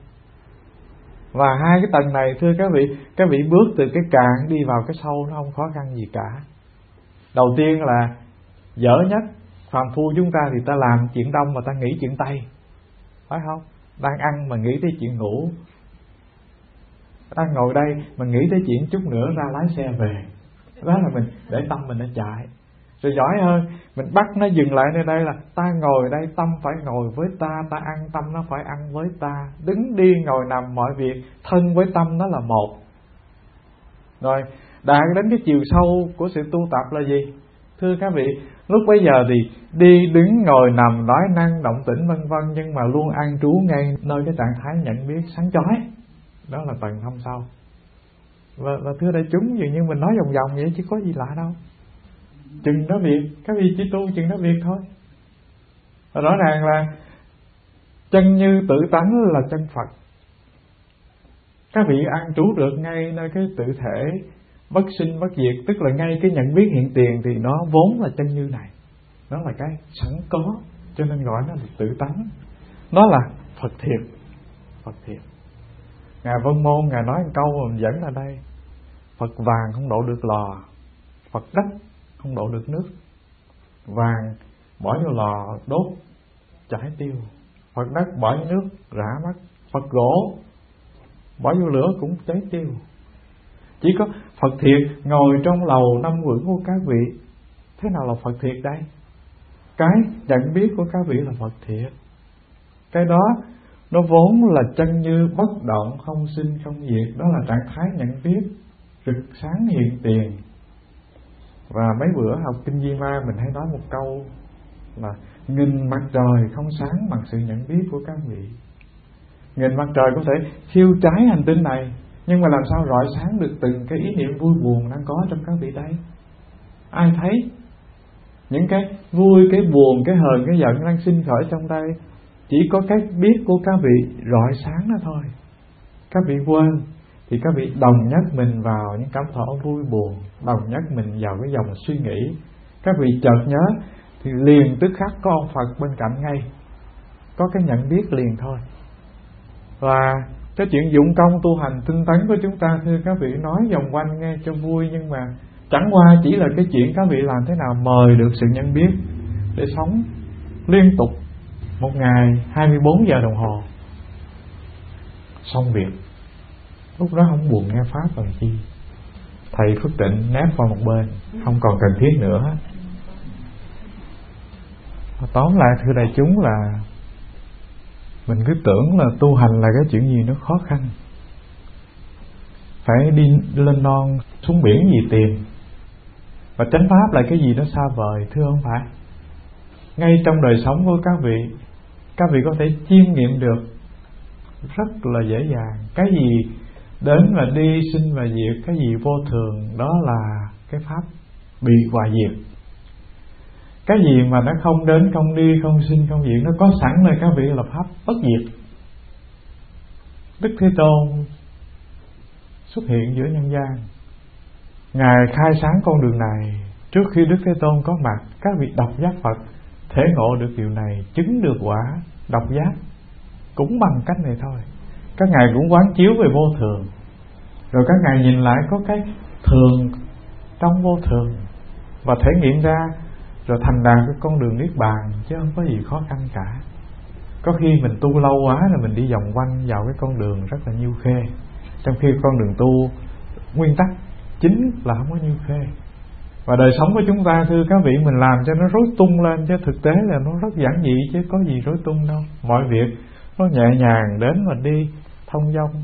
Và 2 cái tầng này thưa các vị bước từ cái cạn đi vào cái sâu nó không khó khăn gì cả. Đầu tiên là dở nhất, phàm phu chúng ta thì ta làm chuyện đông mà ta nghĩ chuyện tây, phải không? Đang ăn mà nghĩ tới chuyện ngủ, đang ngồi đây mà nghĩ tới chuyện chút nữa ra lái xe về. Đó là mình để tâm mình nó chạy. Rồi giỏi hơn, mình bắt nó dừng lại nơi đây là ta ngồi đây tâm phải ngồi với ta, ta ăn tâm nó phải ăn với ta, đứng đi ngồi nằm mọi việc thân với tâm nó là một. Rồi đạt đến cái chiều sâu của sự tu tập là gì? Thưa các vị, lúc bấy giờ thì đi đứng ngồi nằm nói năng động tĩnh vân vân, nhưng mà luôn an trú ngay nơi cái trạng thái nhận biết sáng chói. Đó là tầng thâm sâu. Và thưa đại chúng, dường như mình nói vòng vòng vậy chứ có gì lạ đâu. Chừng đó việc, các vị chỉ tu chừng đó việc thôi. Và rõ ràng là chân như tự tánh là chân Phật. Các vị an trú được ngay nơi cái tự thể bất sinh bất diệt, tức là ngay cái nhận biết hiện tiền thì nó vốn là chân như này. Nó là cái sẵn có, cho nên gọi nó là tự tánh. Nó là Phật thiệt. Phật thiệt. Ngài Vân Môn, Ngài nói một câu mà mình dẫn ở đây: Phật vàng không độ được lò, Phật đất không độ được nước. vàng bỏ vô lò đốt chảy tiêu, Phật đất bỏ vô nước rã mất, Phật gỗ bỏ vô lửa cũng cháy tiêu. Chỉ có Phật thiệt ngồi trong lầu 5 vững của các vị. Thế nào là Phật thiệt đây? Cái nhận biết của các vị là Phật thiệt. Cái đó nó vốn là chân như bất động, không sinh không diệt. Đó là trạng thái nhận biết rực sáng hiện tiền. Và mấy bữa học Kinh Di Ma mình hay nói một câu là nghìn mặt trời không sáng bằng sự nhận biết của các vị. Nghìn mặt trời có thể thiêu cháy hành tinh này, nhưng mà làm sao rọi sáng được từng cái ý niệm vui buồn đang có trong các vị đây? Ai thấy? Những cái vui, cái buồn, cái hờn, cái giận đang sinh khởi trong đây, chỉ có cái biết của các vị rọi sáng đó thôi. Các vị quên thì các vị đồng nhất mình vào những cảm thọ vui buồn, đồng nhất mình vào cái dòng suy nghĩ. Các vị chợt nhớ thì liền tức khắc có ông Phật bên cạnh ngay, có cái nhận biết liền thôi. Và cái chuyện dụng công tu hành tinh tấn của chúng ta, thưa các vị, nói vòng quanh nghe cho vui, nhưng mà chẳng qua chỉ là cái chuyện các vị làm thế nào mời được sự nhận biết để sống liên tục một ngày 24 giờ đồng hồ. Xong việc, lúc đó không buồn nghe pháp làm chi. Thầy Phước Tịnh nép vào một bên, không còn cần thiết nữa. Tóm lại thưa đại chúng là mình cứ tưởng là tu hành là cái chuyện gì nó khó khăn, phải đi lên non xuống biển gì tìm, và chánh pháp là cái gì nó xa vời. Thưa không phải. Ngay trong đời sống của các vị có thể chiêm nghiệm được rất là dễ dàng. Cái gì đến và đi, sinh và diệt, cái gì vô thường, đó là cái pháp bị hoại diệt. Cái gì mà nó không đến, không đi, không sinh, không diệt, nó có sẵn nơi các vị là pháp bất diệt. Đức Thế Tôn xuất hiện giữa nhân gian, Ngài khai sáng con đường này. Trước khi Đức Thế Tôn có mặt, các vị độc giác Phật thể ngộ được điều này, chứng được quả độc giác cũng bằng cách này thôi. Các ngài cũng quán chiếu về vô thường, rồi các ngài nhìn lại có cái thường trong vô thường và thể nghiệm ra, rồi thành đạt cái con đường niết bàn, chứ không có gì khó khăn cả. Có khi mình tu lâu quá rồi mình đi vòng quanh vào cái con đường rất là nhiêu khê, trong khi con đường tu nguyên tắc chính là không có nhiêu khê. Và đời sống của chúng ta, thưa các vị, mình làm cho nó rối tung lên, chứ thực tế là nó rất giản dị, chứ có gì rối tung đâu. Mọi việc nó nhẹ nhàng đến và đi thông dong.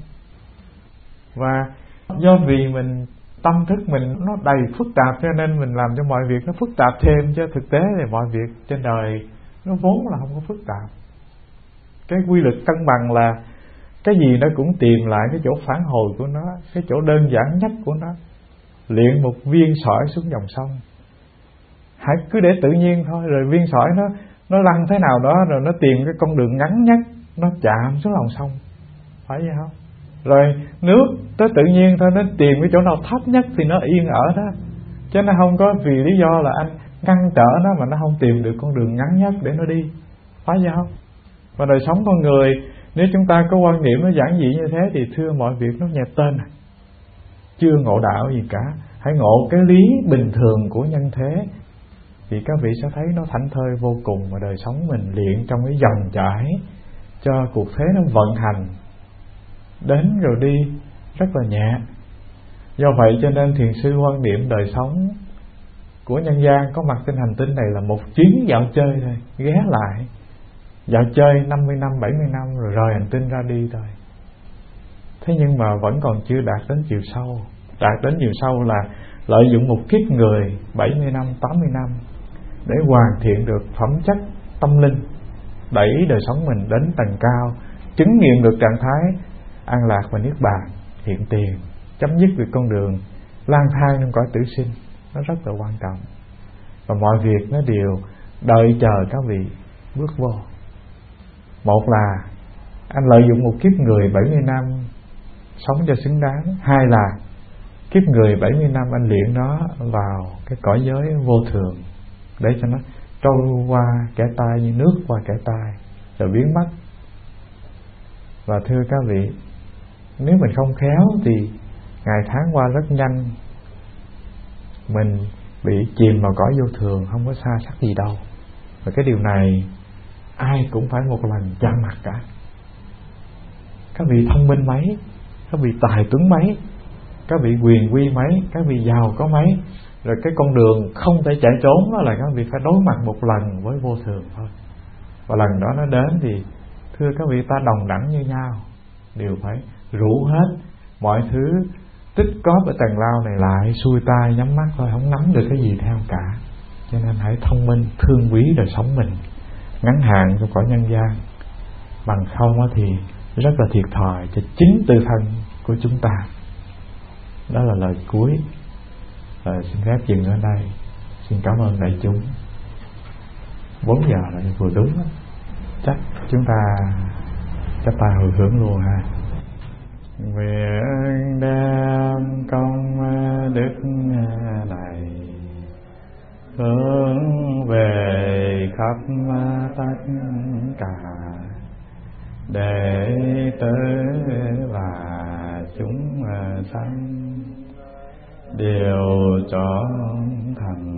Và do vì mình tâm thức mình nó đầy phức tạp, cho nên mình làm cho mọi việc nó phức tạp thêm, chứ thực tế thì mọi việc trên đời nó vốn là không có phức tạp. Cái quy luật cân bằng là cái gì nó cũng tìm lại cái chỗ phản hồi của nó, cái chỗ đơn giản nhất của nó. Luyện một viên sỏi xuống dòng sông, hãy cứ để tự nhiên thôi, rồi viên sỏi nó lăn thế nào đó, rồi nó tìm cái con đường ngắn nhất, nó chạm xuống lòng sông, phải vậy không? Rồi nước tới tự nhiên thôi, nó tìm cái chỗ nào thấp nhất thì nó yên ở đó, chứ nó không có vì lý do là anh ngăn trở nó mà nó không tìm được con đường ngắn nhất để nó đi, phải vậy không? Và đời sống con người, nếu chúng ta có quan niệm nó giản dị như thế thì thưa mọi việc nó nhẹ tên, chưa ngộ đạo gì cả. Hãy ngộ cái lý bình thường của nhân thế thì các vị sẽ thấy nó thảnh thơi vô cùng. Và đời sống mình luyện trong cái dòng chảy cho cuộc thế nó vận hành đến rồi đi rất là nhẹ. Do vậy cho nên thiền sư quan niệm đời sống của nhân gian có mặt trên hành tinh này là một chuyến dạo chơi thôi, ghé lại dạo chơi 50 năm, 70 năm rồi rời hành tinh ra đi thôi. Thế nhưng mà vẫn còn chưa đạt đến chiều sâu. Đạt đến chiều sâu là lợi dụng một kiếp người 70 năm, 80 năm để hoàn thiện được phẩm chất tâm linh, đẩy đời sống mình đến tầng cao, chứng nghiệm được trạng thái an lạc và niết bàn hiện tiền, chấm dứt được con đường lang thang trong cõi tử sinh. Nó rất là quan trọng. Và mọi việc nó đều đợi chờ các vị bước vô. Một là anh lợi dụng một kiếp người 70 năm sống cho xứng đáng. Hai là kiếp người 70 năm anh luyện nó vào cái cõi giới vô thường để cho nó trôi qua kẻ tay như nước qua kẻ tay rồi biến mất. Và thưa các vị, nếu mình không khéo thì ngày tháng qua rất nhanh. Mình bị chìm vào cõi vô thường, không có xa sắc gì đâu. Và cái điều này ai cũng phải một lần chạm mặt cả. Các vị thông minh mấy, các vị tài tuấn mấy, các vị quyền quy mấy, các vị giàu có mấy, rồi cái con đường không thể chạy trốn đó là các vị phải đối mặt một lần với vô thường thôi. Và lần đó nó đến thì thưa các vị, ta đồng đẳng như nhau, đều phải rủ hết mọi thứ tích cóp ở tầng lao này lại, xuôi tay nhắm mắt thôi, không nắm được cái gì theo cả. Cho nên hãy thông minh, thương quý đời sống mình ngắn hạn trong cõi nhân gian, bằng không thì rất là thiệt thòi cho chính tự thân của chúng ta. Đó là lời cuối. Xin phép dừng ở đây. Xin cảm ơn đại chúng. 4 giờ là vừa đúng đó. Chắc chúng ta chắp tay hồi hướng luôn ha. Nguyện đem công đức này hướng về khắp tất cả đệ tử và chúng sanh đều trọn thành